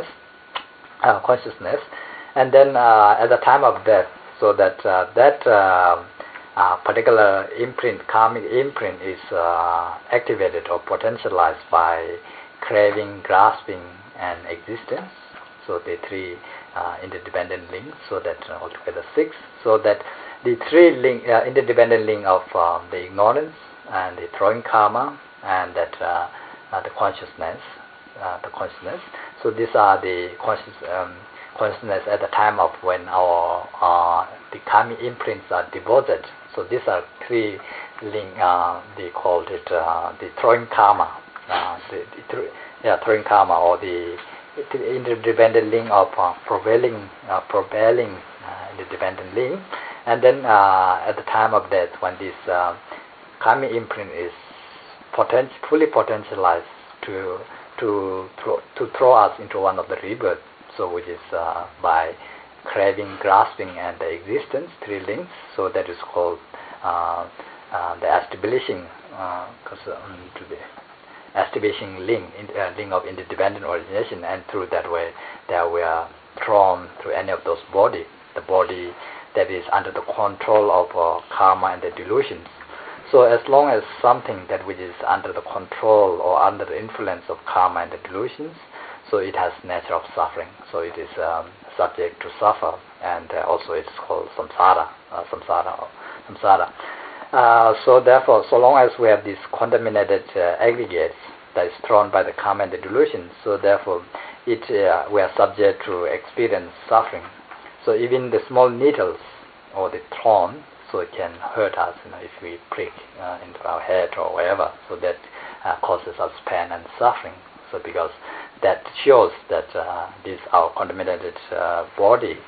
uh, consciousness, and then uh, at the time of death. So that uh, that uh, uh, particular imprint, karmic imprint, is uh, activated or potentialized by craving, grasping, and existence. So the three uh, interdependent links. So that uh, altogether six. So that the three link, uh, interdependent link of um, the ignorance and the throwing karma and that uh, uh, the consciousness, uh, the consciousness. So these are the conscious. Um, consciousness at the time of when our uh, the karmic imprints are devoted. So these are three link. Uh, they called it uh, the throwing karma, uh, the, the th- yeah, throwing karma, or the, the interdependent link of uh, prevailing, uh, prevailing uh, interdependent link. And then uh, at the time of death, when this uh, karmic imprint is potent- fully potentialized to to throw, to throw us into one of the rebirths. So which is uh, by craving, grasping, and the existence, three links. So that is called uh, uh, the establishing, uh, um, to the establishing link, in, uh, link of interdependent origination, and through that way, that we are thrown through any of those body, the body that is under the control of uh, karma and the delusions. So as long as something that which is under the control or under the influence of karma and the delusions, so it has nature of suffering. So it is um, subject to suffer, and uh, also it's called samsara, uh, samsara, or samsara. Uh, so therefore, so long as we have these contaminated uh, aggregates that is thrown by the karma and the delusion, so therefore it uh, we are subject to experience suffering. So even the small needles or the thorn, so it can hurt us, you know, if we prick uh, into our head or wherever. So that uh, causes us pain and suffering. So because that shows that uh, this our contaminated uh, body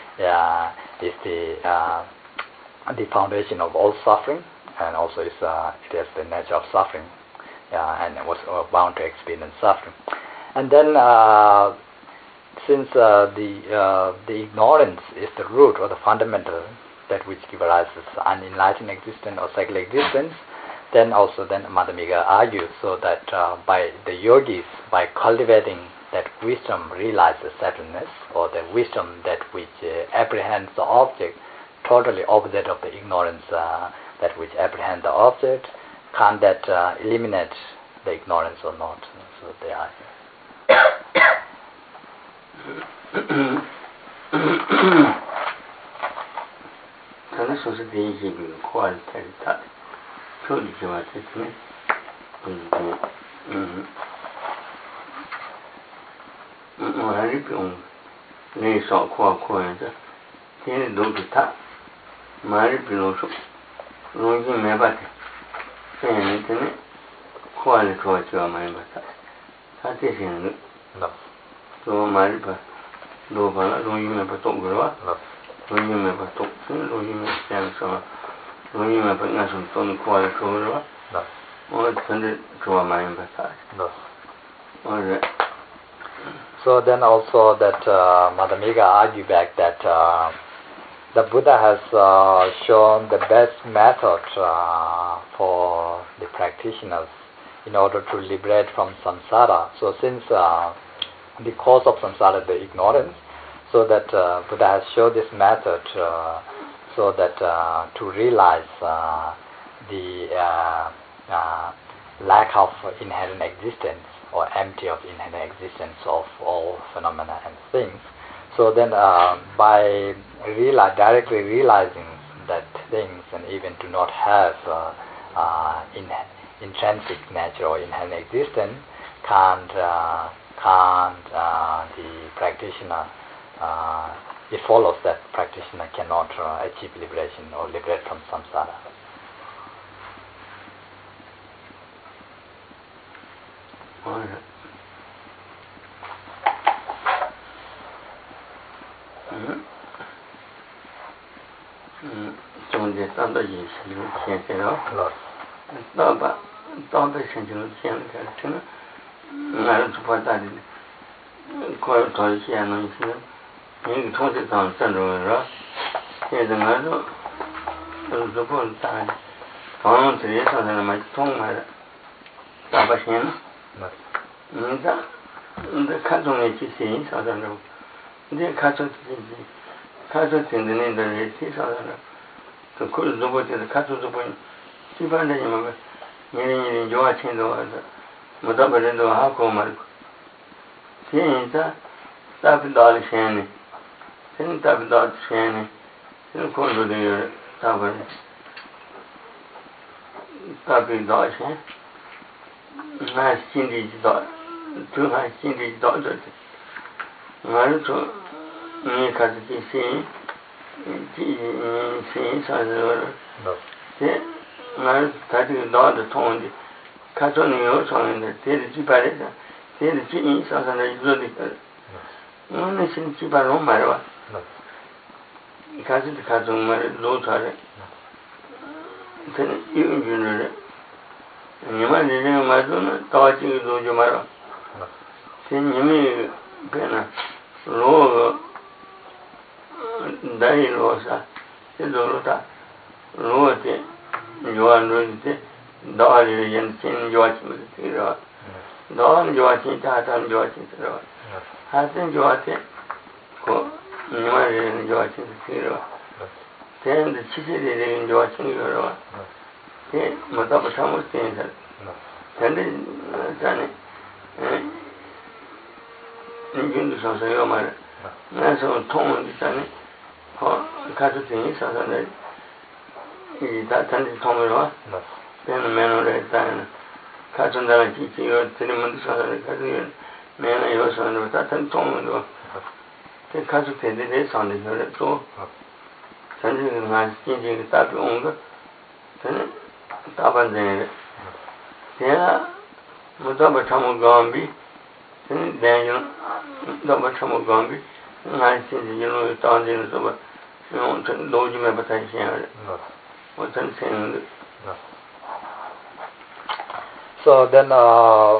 uh, is the uh, the foundation of all suffering, and also is uh, it has the nature of suffering, uh, and was uh, bound to experience suffering. And then uh, since uh, the uh, the ignorance is the root or the fundamental that which gives rise to unenlightened existence or cyclic existence, then also then Madhyamika argues so that uh, by the yogis, by cultivating that wisdom realizes settledness, or the wisdom that which uh, apprehends the object, totally opposite of the ignorance uh, that which apprehends the object, can that uh, eliminate the ignorance or not? So they argue. Tana sosa de yi bi ko al tari ta so di jama ta ne mm mm ma ri bi on ne so ko ko ya ta ne do bi ta ma ri bi no so no ji me ba ta ne ne ne ko al ko cha ma ba ta ta ti sin ne no so ma ri ba do ba la no yi me ba to go ba no lo yi me ba to lo yi me stand so lo yi me ba na so to ni ko al ko ba no o tende to ma ba ta no. all right. So then also that uh, Madhyamika argue back that uh, the Buddha has uh, shown the best method uh, for the practitioners in order to liberate from samsara. So since uh, the cause of samsara is the ignorance, so that uh, Buddha has shown this method uh, so that uh, to realize uh, the uh, uh, lack of inherent existence or empty of inherent existence of all phenomena and things. So then uh, by reali- directly realizing that things and even do not have uh, uh, in, intrinsic nature or inherent existence, can't, uh, can't uh, the practitioner, uh, it follows that practitioner cannot uh, achieve liberation or liberate from samsara. All right. Trong the Tanda Yi Shi Lu Qian Xe Ro Da Ba Da Ba Shen Chi Lu Qian Lu Ka Chen Nga Ru Tu Pa Da Di Kwa Ru To Yi Xia Nong Yi Shi Yi Yi Tong Chi Tang Zhen Ru Ro Ye Zhe Nga Ru Ru Tu Pa Lu Da Di Tong Long Chi Ye Shang Zhen Ma Tong Ma Ra Da Ba Shen Ni Da Da Ka Zong Ye Chi Xie Yin Shang Zhen Ru De Ka Zong Chi Xie Kato tindini dhari ti sadhana to kuru dhubo tida kato dhubo jibanda yamaga nyeri nyeri jowa chindo wada mudaba rindo hako mariko si yinza tabi dhali sheni tini tabi dhali sheni tini kuru dhiyo tabi tabi dhali sheni nga shindi ji dhali tu nga shindi ji dhali dhali nga rito ni kato ki si ji si sa zero te nga kato ki dhali tondi kato ni yo songi te di ji pare sa te di ji in sa sa na yuzo di kare nga ni sin ji pare o marwa kato di kato mara lo tare tene yu yu nore nima di ringa mazo na tawa chi do jo marwa te nimi pena lo dai lo sa te do lo ta lo te yuwa lo te dawa li yen chen yuwa chi mu te rawa dawa yuwa chi ta hatan yuwa chi te rawa hatan yuwa te ko nima li yen yuwa chi te rawa ten de chi chi li yen yuwa chi te rawa te mata pa tamu ten sa ten de tani yundu sa sa yo mara nga sa tong di tani kato tingi sa sa na i ta tani tong rawa pena meno re tani kato ndana chi chi yo tini mundu sa sa na kato yo mena yo sa na ta tani tong rawa te kato tende re sa na yo re to tani nga chi chi tabi onga tani taban zene re tena mutaba tamu gambi tani denyo mutaba tamu gambi nga chi chi yo tani yo soba yo tani doji me batai shen re o tani sen. So then uh,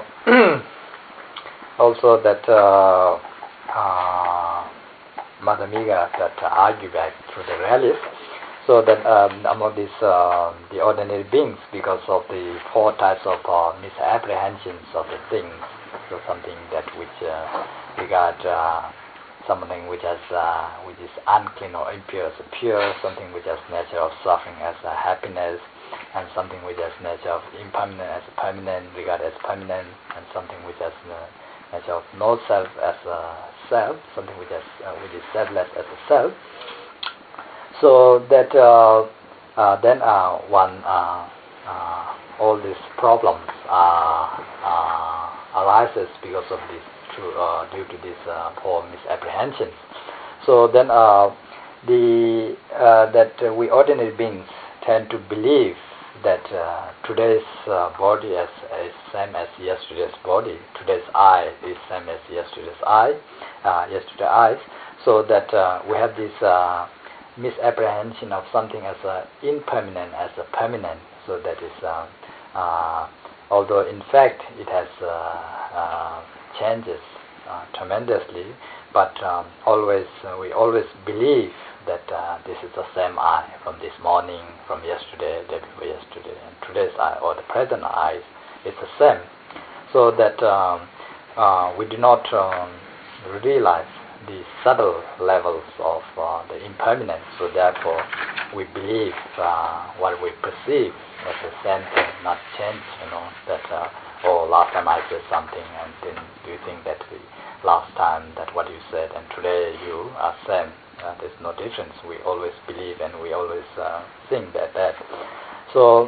also that uh, uh, Madhamiga that uh, argue back to the realists, so that um, among these uh, the ordinary beings, because of the four types of uh, misapprehensions of the things, so something that which uh, regard uh, something which has uh, which is unclean or impure as pure, something which has nature of suffering as a happiness, and something which has nature of impermanent as a permanent, regard as permanent, and something which has uh, nature of no self as a self, something which has uh, which is selfless as a self. So that uh, uh, then uh, one uh, uh, all these problems uh, uh, arises because of this, to, uh, due to these uh, four misapprehensions. So then uh, the uh, that uh, we ordinary beings tend to believe that uh, today's uh, body is, is same as yesterday's body, today's eye is same as yesterday's eye, uh, yesterday's eyes. So that uh, we have this uh, misapprehension of something as a impermanent as a permanent. So that is, uh, uh, although in fact it has uh, uh, changes uh, tremendously, but um, always uh, we always believe that uh, this is the same I from this morning, from yesterday, day before yesterday, and today's I or the present I is the same. So that um, uh, we do not um, realize the subtle levels of uh, the impermanence. So therefore, we believe uh, what we perceive as the same thing, not change. You know that uh, oh, last time I said something, and then do you think that the last time that what you said and today you are same? Uh, there's no difference. We always believe and we always uh, think that that. So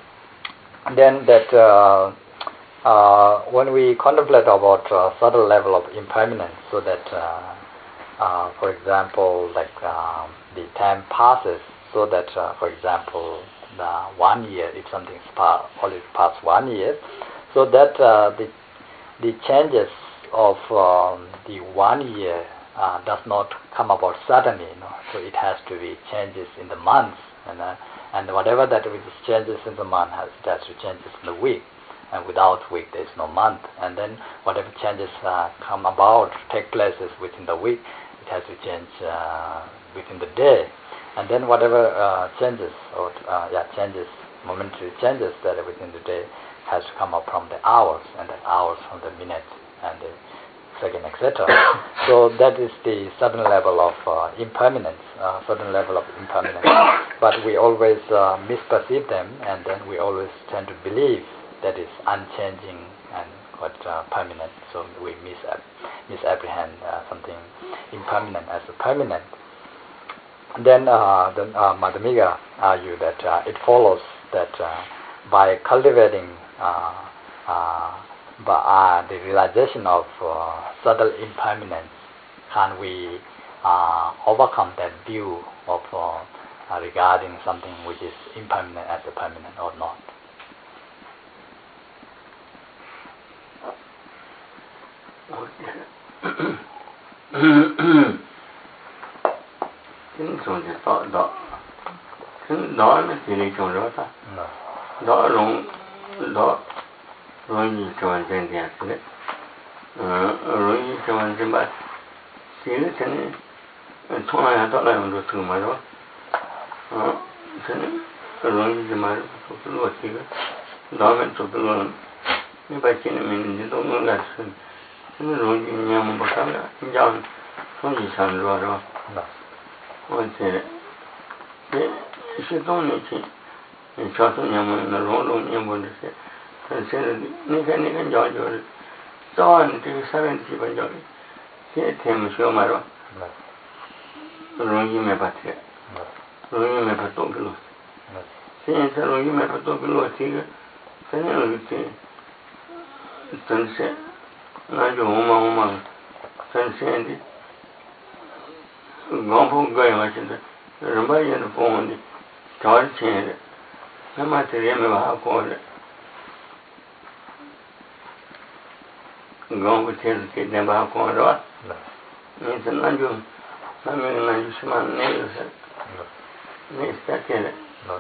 then that uh, uh, when we contemplate about uh, subtle level of impermanence, so that uh, uh, for example, like um, the time passes, so that uh, for example, the one year, if something's pa- already past one year, so that uh, the the changes of um, the one year uh, does not come about suddenly, you know. So it has to be changes in the months, and uh, and whatever that which is changes in the month has it has to changes in the week, and without week there is no month. And then whatever changes uh, come about take places within the week, it has to change uh, within the day, and then whatever uh, changes or uh, yeah changes momentary changes that are within the day has to come up from the hours, and the hours from the minutes and the second, et cetera. So that is the certain level of uh, impermanence, uh, certain level of impermanence. But we always uh, misperceive them, and then we always tend to believe that is unchanging and quite uh, permanent. So we misapp- misapprehend uh, something impermanent as a permanent. Then uh, the uh, Madhyamika argue that uh, it follows that uh, by cultivating uh, uh, by uh, the realization of uh, subtle impermanence, can we uh, overcome that view of uh, uh, regarding something which is impermanent as a permanent or not? No. Rōngi chōwa jēndi āsile, rōngi chōwa jēmba sīli tēne tōngā yā tōla yō rō tū mā rō, tēne rōngi jēmba rō tō lō tīga, dāme tō tō lō mē bā kēne mē nī tō ngō gā tō tēne rōngi nyā mō bā kā gā jāng tōngi shān rō rō, wā tēne tē shē tōngi kī chā tō nyā mō nā rō rō nyā mō rō sē nika nika jōjō tōwa ni tika sāvān tīpa jōjō kē tēma shio mā rō rōngi mē pā tē rōngi mē pā tōki lō tēn sā rōngi mē pā tōki lō tīka tēne rōngi tē tēn sē nā jō hōma hōma tēn sē ndi gōngpō gāi wā chī tā rāmbā yā rā pōng ndi chāri chēn rā mē mā tē rē mē bā hā kō rā gāng bā tēr kē tēn bā kōng rā nē sā nā jū nā mē nā jū shimā nē yu sā nē sā tē rā.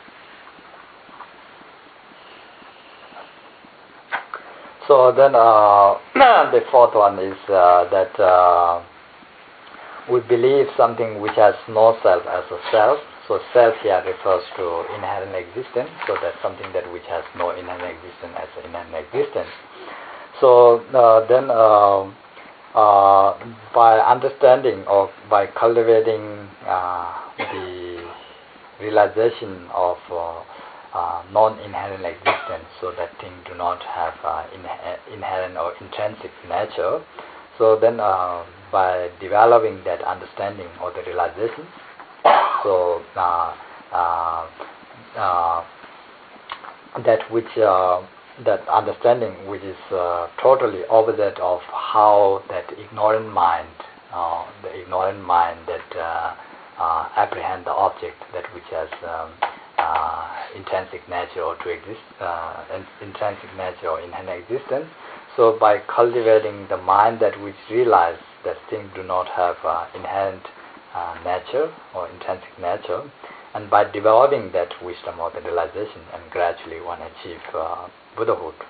So then uh, the fourth one is uh, that uh, we believe something which has no self as a self. So self here refers to inherent existence, so that's something that which has no inherent existence as an inherent existence. So uh, then uh, uh, by understanding or by cultivating uh, the realization of uh, uh, non-inherent existence, so that things do not have uh, in- inherent or intrinsic nature, so then uh, by developing that understanding or the realization, so uh, uh, uh, that which uh, that understanding which is uh, totally opposite of how that ignorant mind, uh, the ignorant mind that uh, uh, apprehend the object that which has um, uh, intrinsic nature or to exist, uh, intrinsic nature or inherent existence. So by cultivating the mind that which realize that things do not have uh, inherent uh, nature or intrinsic nature, and by developing that wisdom or the realization, and gradually one achieve uh, Buddhahood.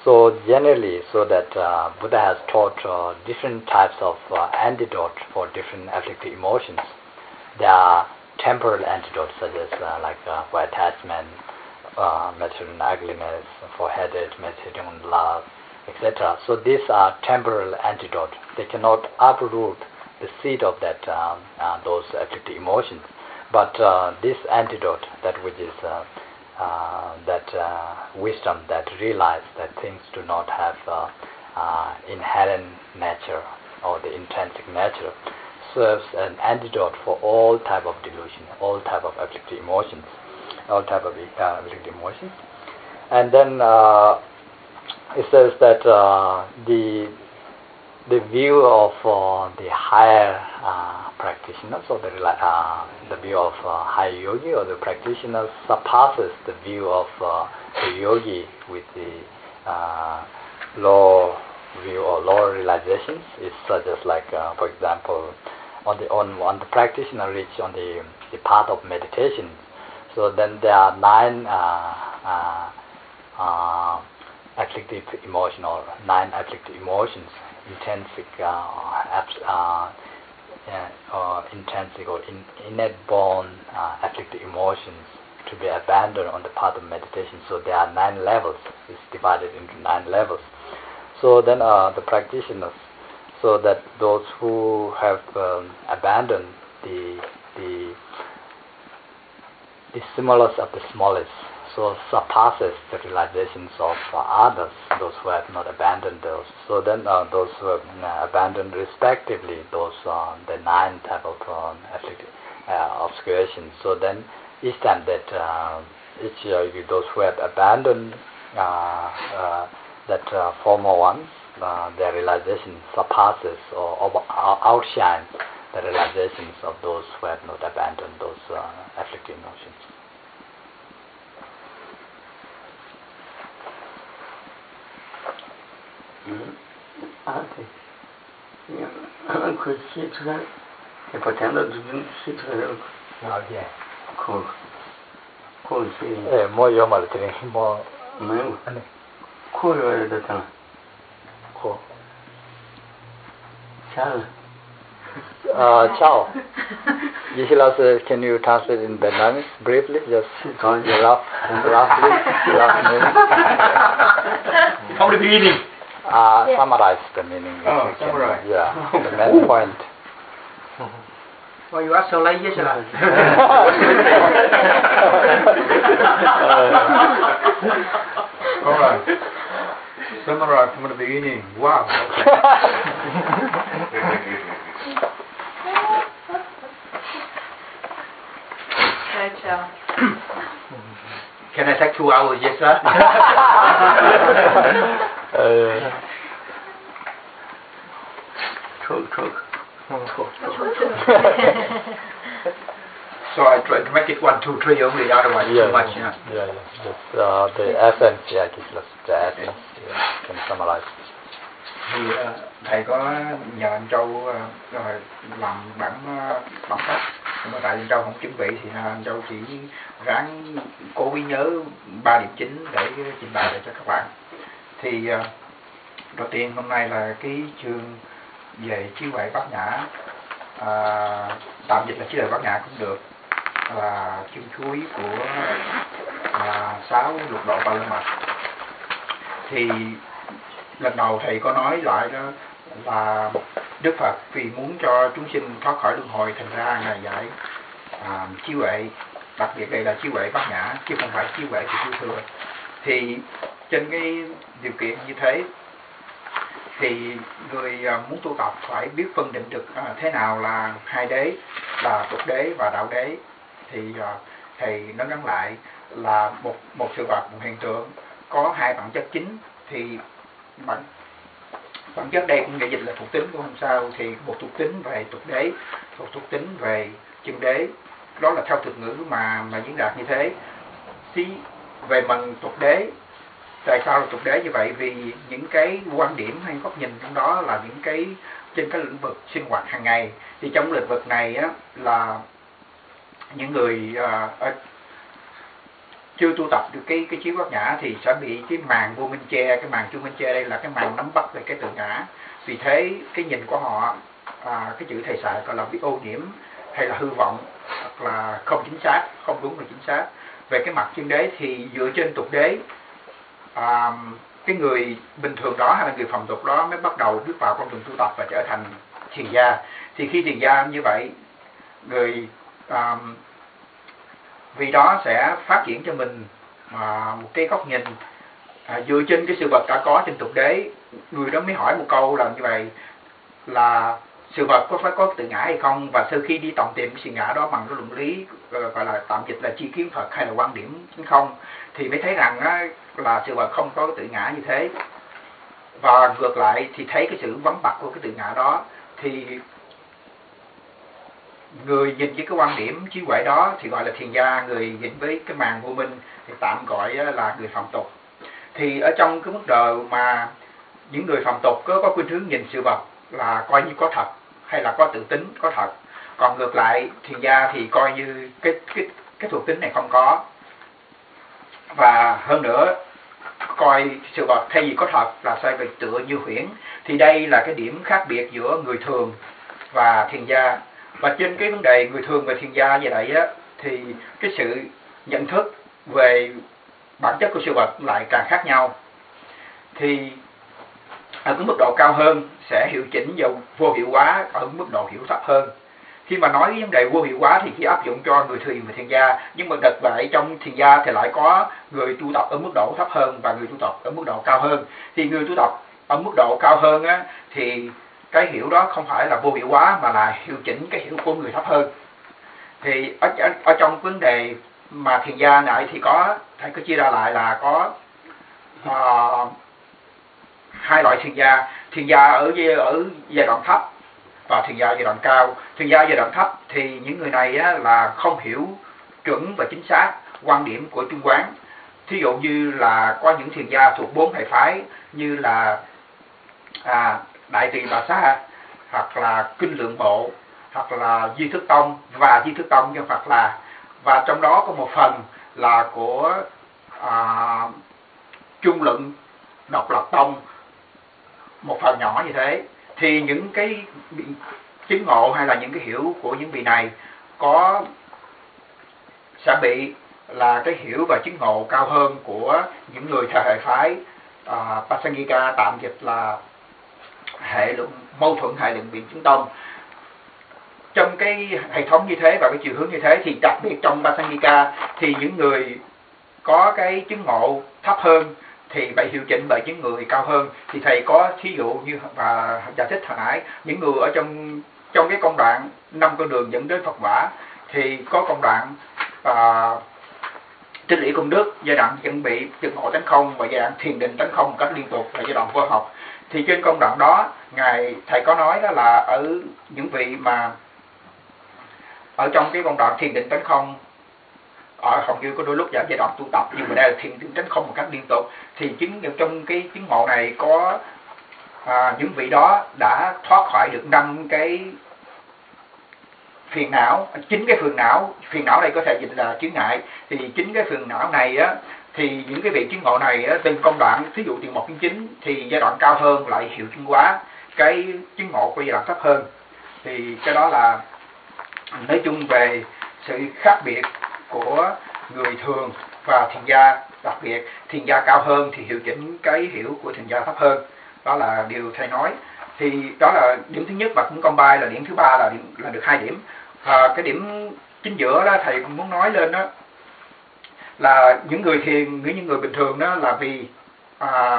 So generally, so that uh, Buddha has taught uh, different types of uh, antidote for different afflictive emotions. There are temporal antidotes such as uh, like uh, for attachment, uh, meditating on ugliness, for headache, meditating on love, et cetera. So these are temporal antidotes. They cannot uproot the seed of that um, uh, those afflictive emotions. But uh, this antidote, that which is uh, uh, that uh, wisdom that realizes that things do not have uh, uh, inherent nature or the intrinsic nature, serves an antidote for all type of delusion, all type of afflictive emotions, all type of uh, afflictive emotions. And then uh, it says that uh, the the view of uh, the higher uh, practitioners, or the uh, the view of uh, higher yogi or the practitioners surpasses the view of uh, the yogi with the uh, low view or lower realizations. It's such as like, uh, for example, on the on, on the practitioner reach on the the path of meditation. So then there are nine uh, uh, uh, afflictive emotion or nine afflictive emotions. Intrinsic, uh, abs- uh, uh, or intrinsic or in, innate born uh, afflictive emotions to be abandoned on the path of meditation. So there are nine levels. It's divided into nine levels. So then uh, the practitioners, so that those who have um, abandoned the the the smallest of the smallest, so surpasses the realizations of uh, others, those who have not abandoned those. So then uh, those who have uh, abandoned respectively those uh, the nine type of um, afflictive uh, obscurations. So then each time that uh, each uh, those who have abandoned uh, uh, that uh, former ones, uh, their realization surpasses or, or outshines the realizations of those who have not abandoned those uh, afflictive emotions. Ah, okay. Yeah, I'm quite shit to that. If I tend to do shit to that, Oh, yeah. cool. Cool, see. Eh, more you are telling more. No. Cool, you're the time. Cool. Ciao. Uh, ciao. Yishilas, uh, can you translate in Vietnamese briefly? Just rough, roughly, rough meaning. From the beginning. Uh, yeah. Summarize the meaning. Oh, summarize. Yeah, the main point. Well, you are so late, yes, sir. All right. Summarize from the beginning. Wow. Okay, ciao. Can I take two hours, yes, sir? uh, Cook, cook. So I try to make it one, two, three only, otherwise yeah, too much. Yeah, yeah, yeah. Just uh, the essence, yeah, Yishilas, the essence, yeah, can summarize. Thì uh, thầy có nhờ anh Châu uh, rồi làm bản uh, bản sách, nhưng mà tại anh Châu không chuẩn bị thì là anh Châu chỉ ráng cố gắng nhớ ba điểm chính để trình bày lại cho các bạn. Thì uh, đầu tiên hôm nay là cái chương về trí huệ bát nhã, uh, tạm dịch là trí huệ bát nhã cũng được, là chương cuối của uh, sáu lục độ ba la mật. Thì lần đầu thầy có nói lại đó là Đức Phật vì muốn cho chúng sinh thoát khỏi luân hồi, thành ra ngài dạy à, trí huệ, đặc biệt đây là trí huệ bát nhã chứ không phải trí huệ của vô thừa. Thì trên cái điều kiện như thế thì người à, muốn tu tập phải biết phân định được à, thế nào là hai đế, là tục đế và đạo đế. Thì à, thầy nói ngắn lại là một một sự vật, một hiện tượng có hai bản chất chính. Thì bản bản chất đây cũng nghĩa dịch là thuộc tính cũng không sao. Thì một thuộc tính về tục đế, một thuộc tính về chân đế, đó là theo thuật ngữ mà mà diễn đạt như thế. Thì về phần tục đế, tại sao là tục đế như vậy? Vì những cái quan điểm hay góc nhìn trong đó là những cái trên cái lĩnh vực sinh hoạt hàng ngày. Thì trong lĩnh vực này á, là những người uh, ở chưa tu tập được cái cái chiếu bát nhã thì sẽ bị cái màn vô minh che. Cái màn vô minh che đây là cái màn nắm bắt về cái tự ngã. Vì thế cái nhìn của họ, à, cái chữ thầy xài gọi là bị ô nhiễm hay là hư vọng, hoặc là không chính xác, không đúng và chính xác. Về cái mặt chân đế thì dựa trên tục đế, à, cái người bình thường đó hay là người phàm tục đó mới bắt đầu bước vào con đường tu tập và trở thành thiền gia. Thì khi thiền gia như vậy, người à, vì đó sẽ phát triển cho mình à, một cái góc nhìn à, dựa trên cái sự vật đã có trên tục đế. Người đó mới hỏi một câu là như vậy là sự vật có phải có tự ngã hay không, và sau khi đi tòng tìm cái sự ngã đó bằng cái luận lý uh, gọi là tạm dịch là tri kiến Phật hay là quan điểm chính không, thì mới thấy rằng á, là sự vật không có tự ngã như thế. Và ngược lại thì thấy cái sự vắng bặt của cái tự ngã đó, thì người nhìn với cái quan điểm trí huệ đó thì gọi là thiền gia. Người nhìn với cái màn vô minh thì tạm gọi là người phạm tục. Thì ở trong cái mức độ mà những người phạm tục có, có khuynh hướng nhìn sự vật là coi như có thật, hay là có tự tính có thật. Còn ngược lại thiền gia thì coi như cái cái cái thuộc tính này không có, và hơn nữa coi sự vật thay vì có thật là xoay về tựa như huyễn. Thì đây là cái điểm khác biệt giữa người thường và thiền gia. Và trên cái vấn đề người thường và thiền gia như vậy á, thì cái sự nhận thức về bản chất của sự vật lại càng khác nhau. Thì ở cái mức độ cao hơn sẽ hiệu chỉnh vào vô hiệu hóa ở mức độ hiểu thấp hơn. Khi mà nói vấn đề vô hiệu hóa thì chỉ áp dụng cho người thiền và thiền gia, nhưng mà đợt lại trong thiền gia thì lại có người tu tập ở mức độ thấp hơn và người tu tập ở mức độ cao hơn. Thì người tu tập ở mức độ cao hơn á, thì cái hiểu đó không phải là vô hiệu hóa mà là hiệu chỉnh cái hiểu của người thấp hơn. Thì ở, ở, ở trong vấn đề mà thiền gia này thì có thầy có chia ra lại là có uh, hai loại thiền gia. Thiền gia ở ở giai đoạn thấp và thiền gia giai đoạn cao. Thiền gia giai đoạn thấp thì những người này á, là không hiểu chuẩn và chính xác quan điểm của Trung Quán. Thí dụ như là có những thiền gia thuộc bốn hệ phái như là à, Đại Tỳ Bà Sa, hoặc là Kinh Lượng Bộ, hoặc là Di Thức Tông và Di Thức Tông cho Phật là, và trong đó có một phần là của à, Trung Luận Độc Lập Tông, một phần nhỏ như thế. Thì những cái chứng ngộ hay là những cái hiểu của những vị này có sẽ bị là cái hiểu và chứng ngộ cao hơn của những người theo hệ phái à, Pasangika, tạm dịch là hệ luận mâu thuẫn hệ luận biện chứng tông. Trong cái hệ thống như thế và cái chiều hướng như thế thì đặc biệt trong Pasangika thì những người có cái chứng ngộ thấp hơn thì bị hiệu chỉnh bởi những người cao hơn. Thì thầy có thí dụ như và giải thích hồi nãy, những người ở trong trong cái công đoạn năm con đường dẫn đến Phật quả thì có công đoạn à, Tích lũy công đức, giai đoạn chuẩn bị chứng ngộ tánh không, và giai đoạn thiền định tánh không một cách liên tục là giai đoạn vô học. Thì trên công đoạn đó ngài thầy có nói đó là ở những vị mà ở trong cái công đoạn thiền định tánh không, ở hầu như có đôi lúc là giai đoạn tu tập, nhưng mà đây là thiền định tánh không một cách liên tục, thì chứng trong cái chứng ngộ này có à, những vị đó đã thoát khỏi được năm cái phiền não, chính cái phiền não, phiền não đây có thể dịch là chướng ngại. Thì chính cái phiền não này á, thì những cái vị chứng ngộ này á, từng công đoạn, ví dụ tiền một đến chín thì giai đoạn cao hơn lại hiệu chứng hóa cái chứng ngộ của giai đoạn thấp hơn. Thì cái đó là nói chung về sự khác biệt của người thường và thiền gia. Đặc biệt thiền gia cao hơn thì hiệu chỉnh cái hiểu của thiền gia thấp hơn. Đó là điều thầy nói. Thì đó là điểm thứ nhất, và cũng combine là điểm thứ ba là điểm, là được hai điểm. À, cái điểm chính giữa đó thầy cũng muốn nói lên đó là những người thiền, những người bình thường đó là vì à,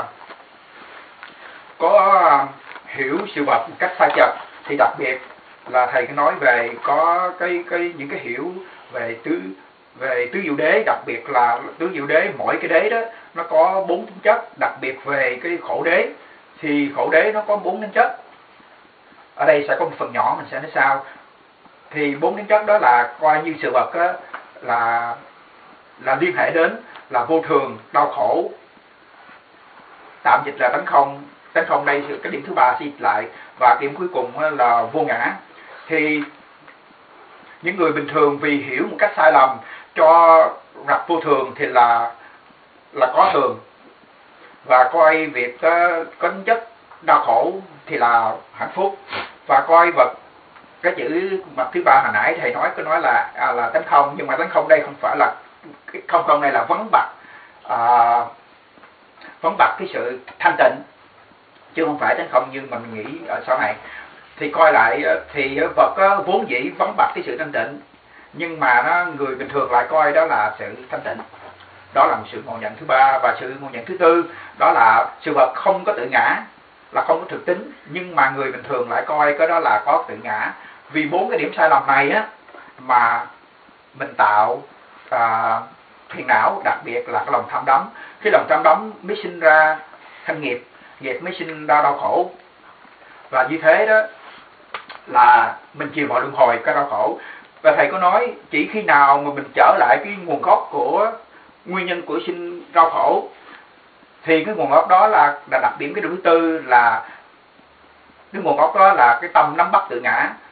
có hiểu sự vật một cách sai chật. Thì đặc biệt là thầy có nói về có cái cái những cái hiểu về tứ về tứ diệu đế, đặc biệt là tứ diệu đế, mỗi cái đế đó nó có bốn tính chất. Đặc biệt về cái khổ đế thì khổ đế nó có bốn tính chất. Ở đây sẽ có một phần nhỏ mình sẽ nói sau. Thì bốn tính chất đó là coi như sự vật đó, là là liên hệ đến là vô thường, đau khổ, tạm dịch là tánh không. Tánh không đây cái điểm thứ ba sẽ dịch lại, và điểm cuối cùng là vô ngã. Thì những người bình thường vì hiểu một cách sai lầm cho rập vô thường thì là là có thường, và coi việc uh, có tính chất đau khổ thì là hạnh phúc, và coi vật cái chữ mặt thứ ba hồi nãy thầy nói có nói là à, là tánh không, nhưng mà tánh không đây không phải là cái không không này là vắng bặt à, vắng bặt cái sự thanh tịnh, chứ không phải tánh không như mình nghĩ ở sau này. Thì coi lại thì vật vốn dĩ vắng bặt cái sự thanh tịnh, nhưng mà nó người bình thường lại coi đó là sự thanh tịnh. Đó là một sự ngộ nhận thứ ba. Và sự ngộ nhận thứ tư đó là sự vật không có tự ngã, là không có thực tính, nhưng mà người bình thường lại coi cái đó là có tự ngã. Vì bốn cái điểm sai lầm này á mà mình tạo à, phiền não, đặc biệt là cái lòng tham đắm. Cái lòng tham đắm mới sinh ra thanh nghiệp, nghiệp mới sinh ra đau khổ, và như thế đó là mình chìm vào luân hồi cái đau khổ. Và thầy có nói chỉ khi nào mà mình trở lại cái nguồn gốc của nguyên nhân của sinh đau khổ thì cái nguồn gốc đó là, là đặc điểm cái điều thứ tư là cái nguồn gốc đó là cái tâm nắm bắt tự ngã.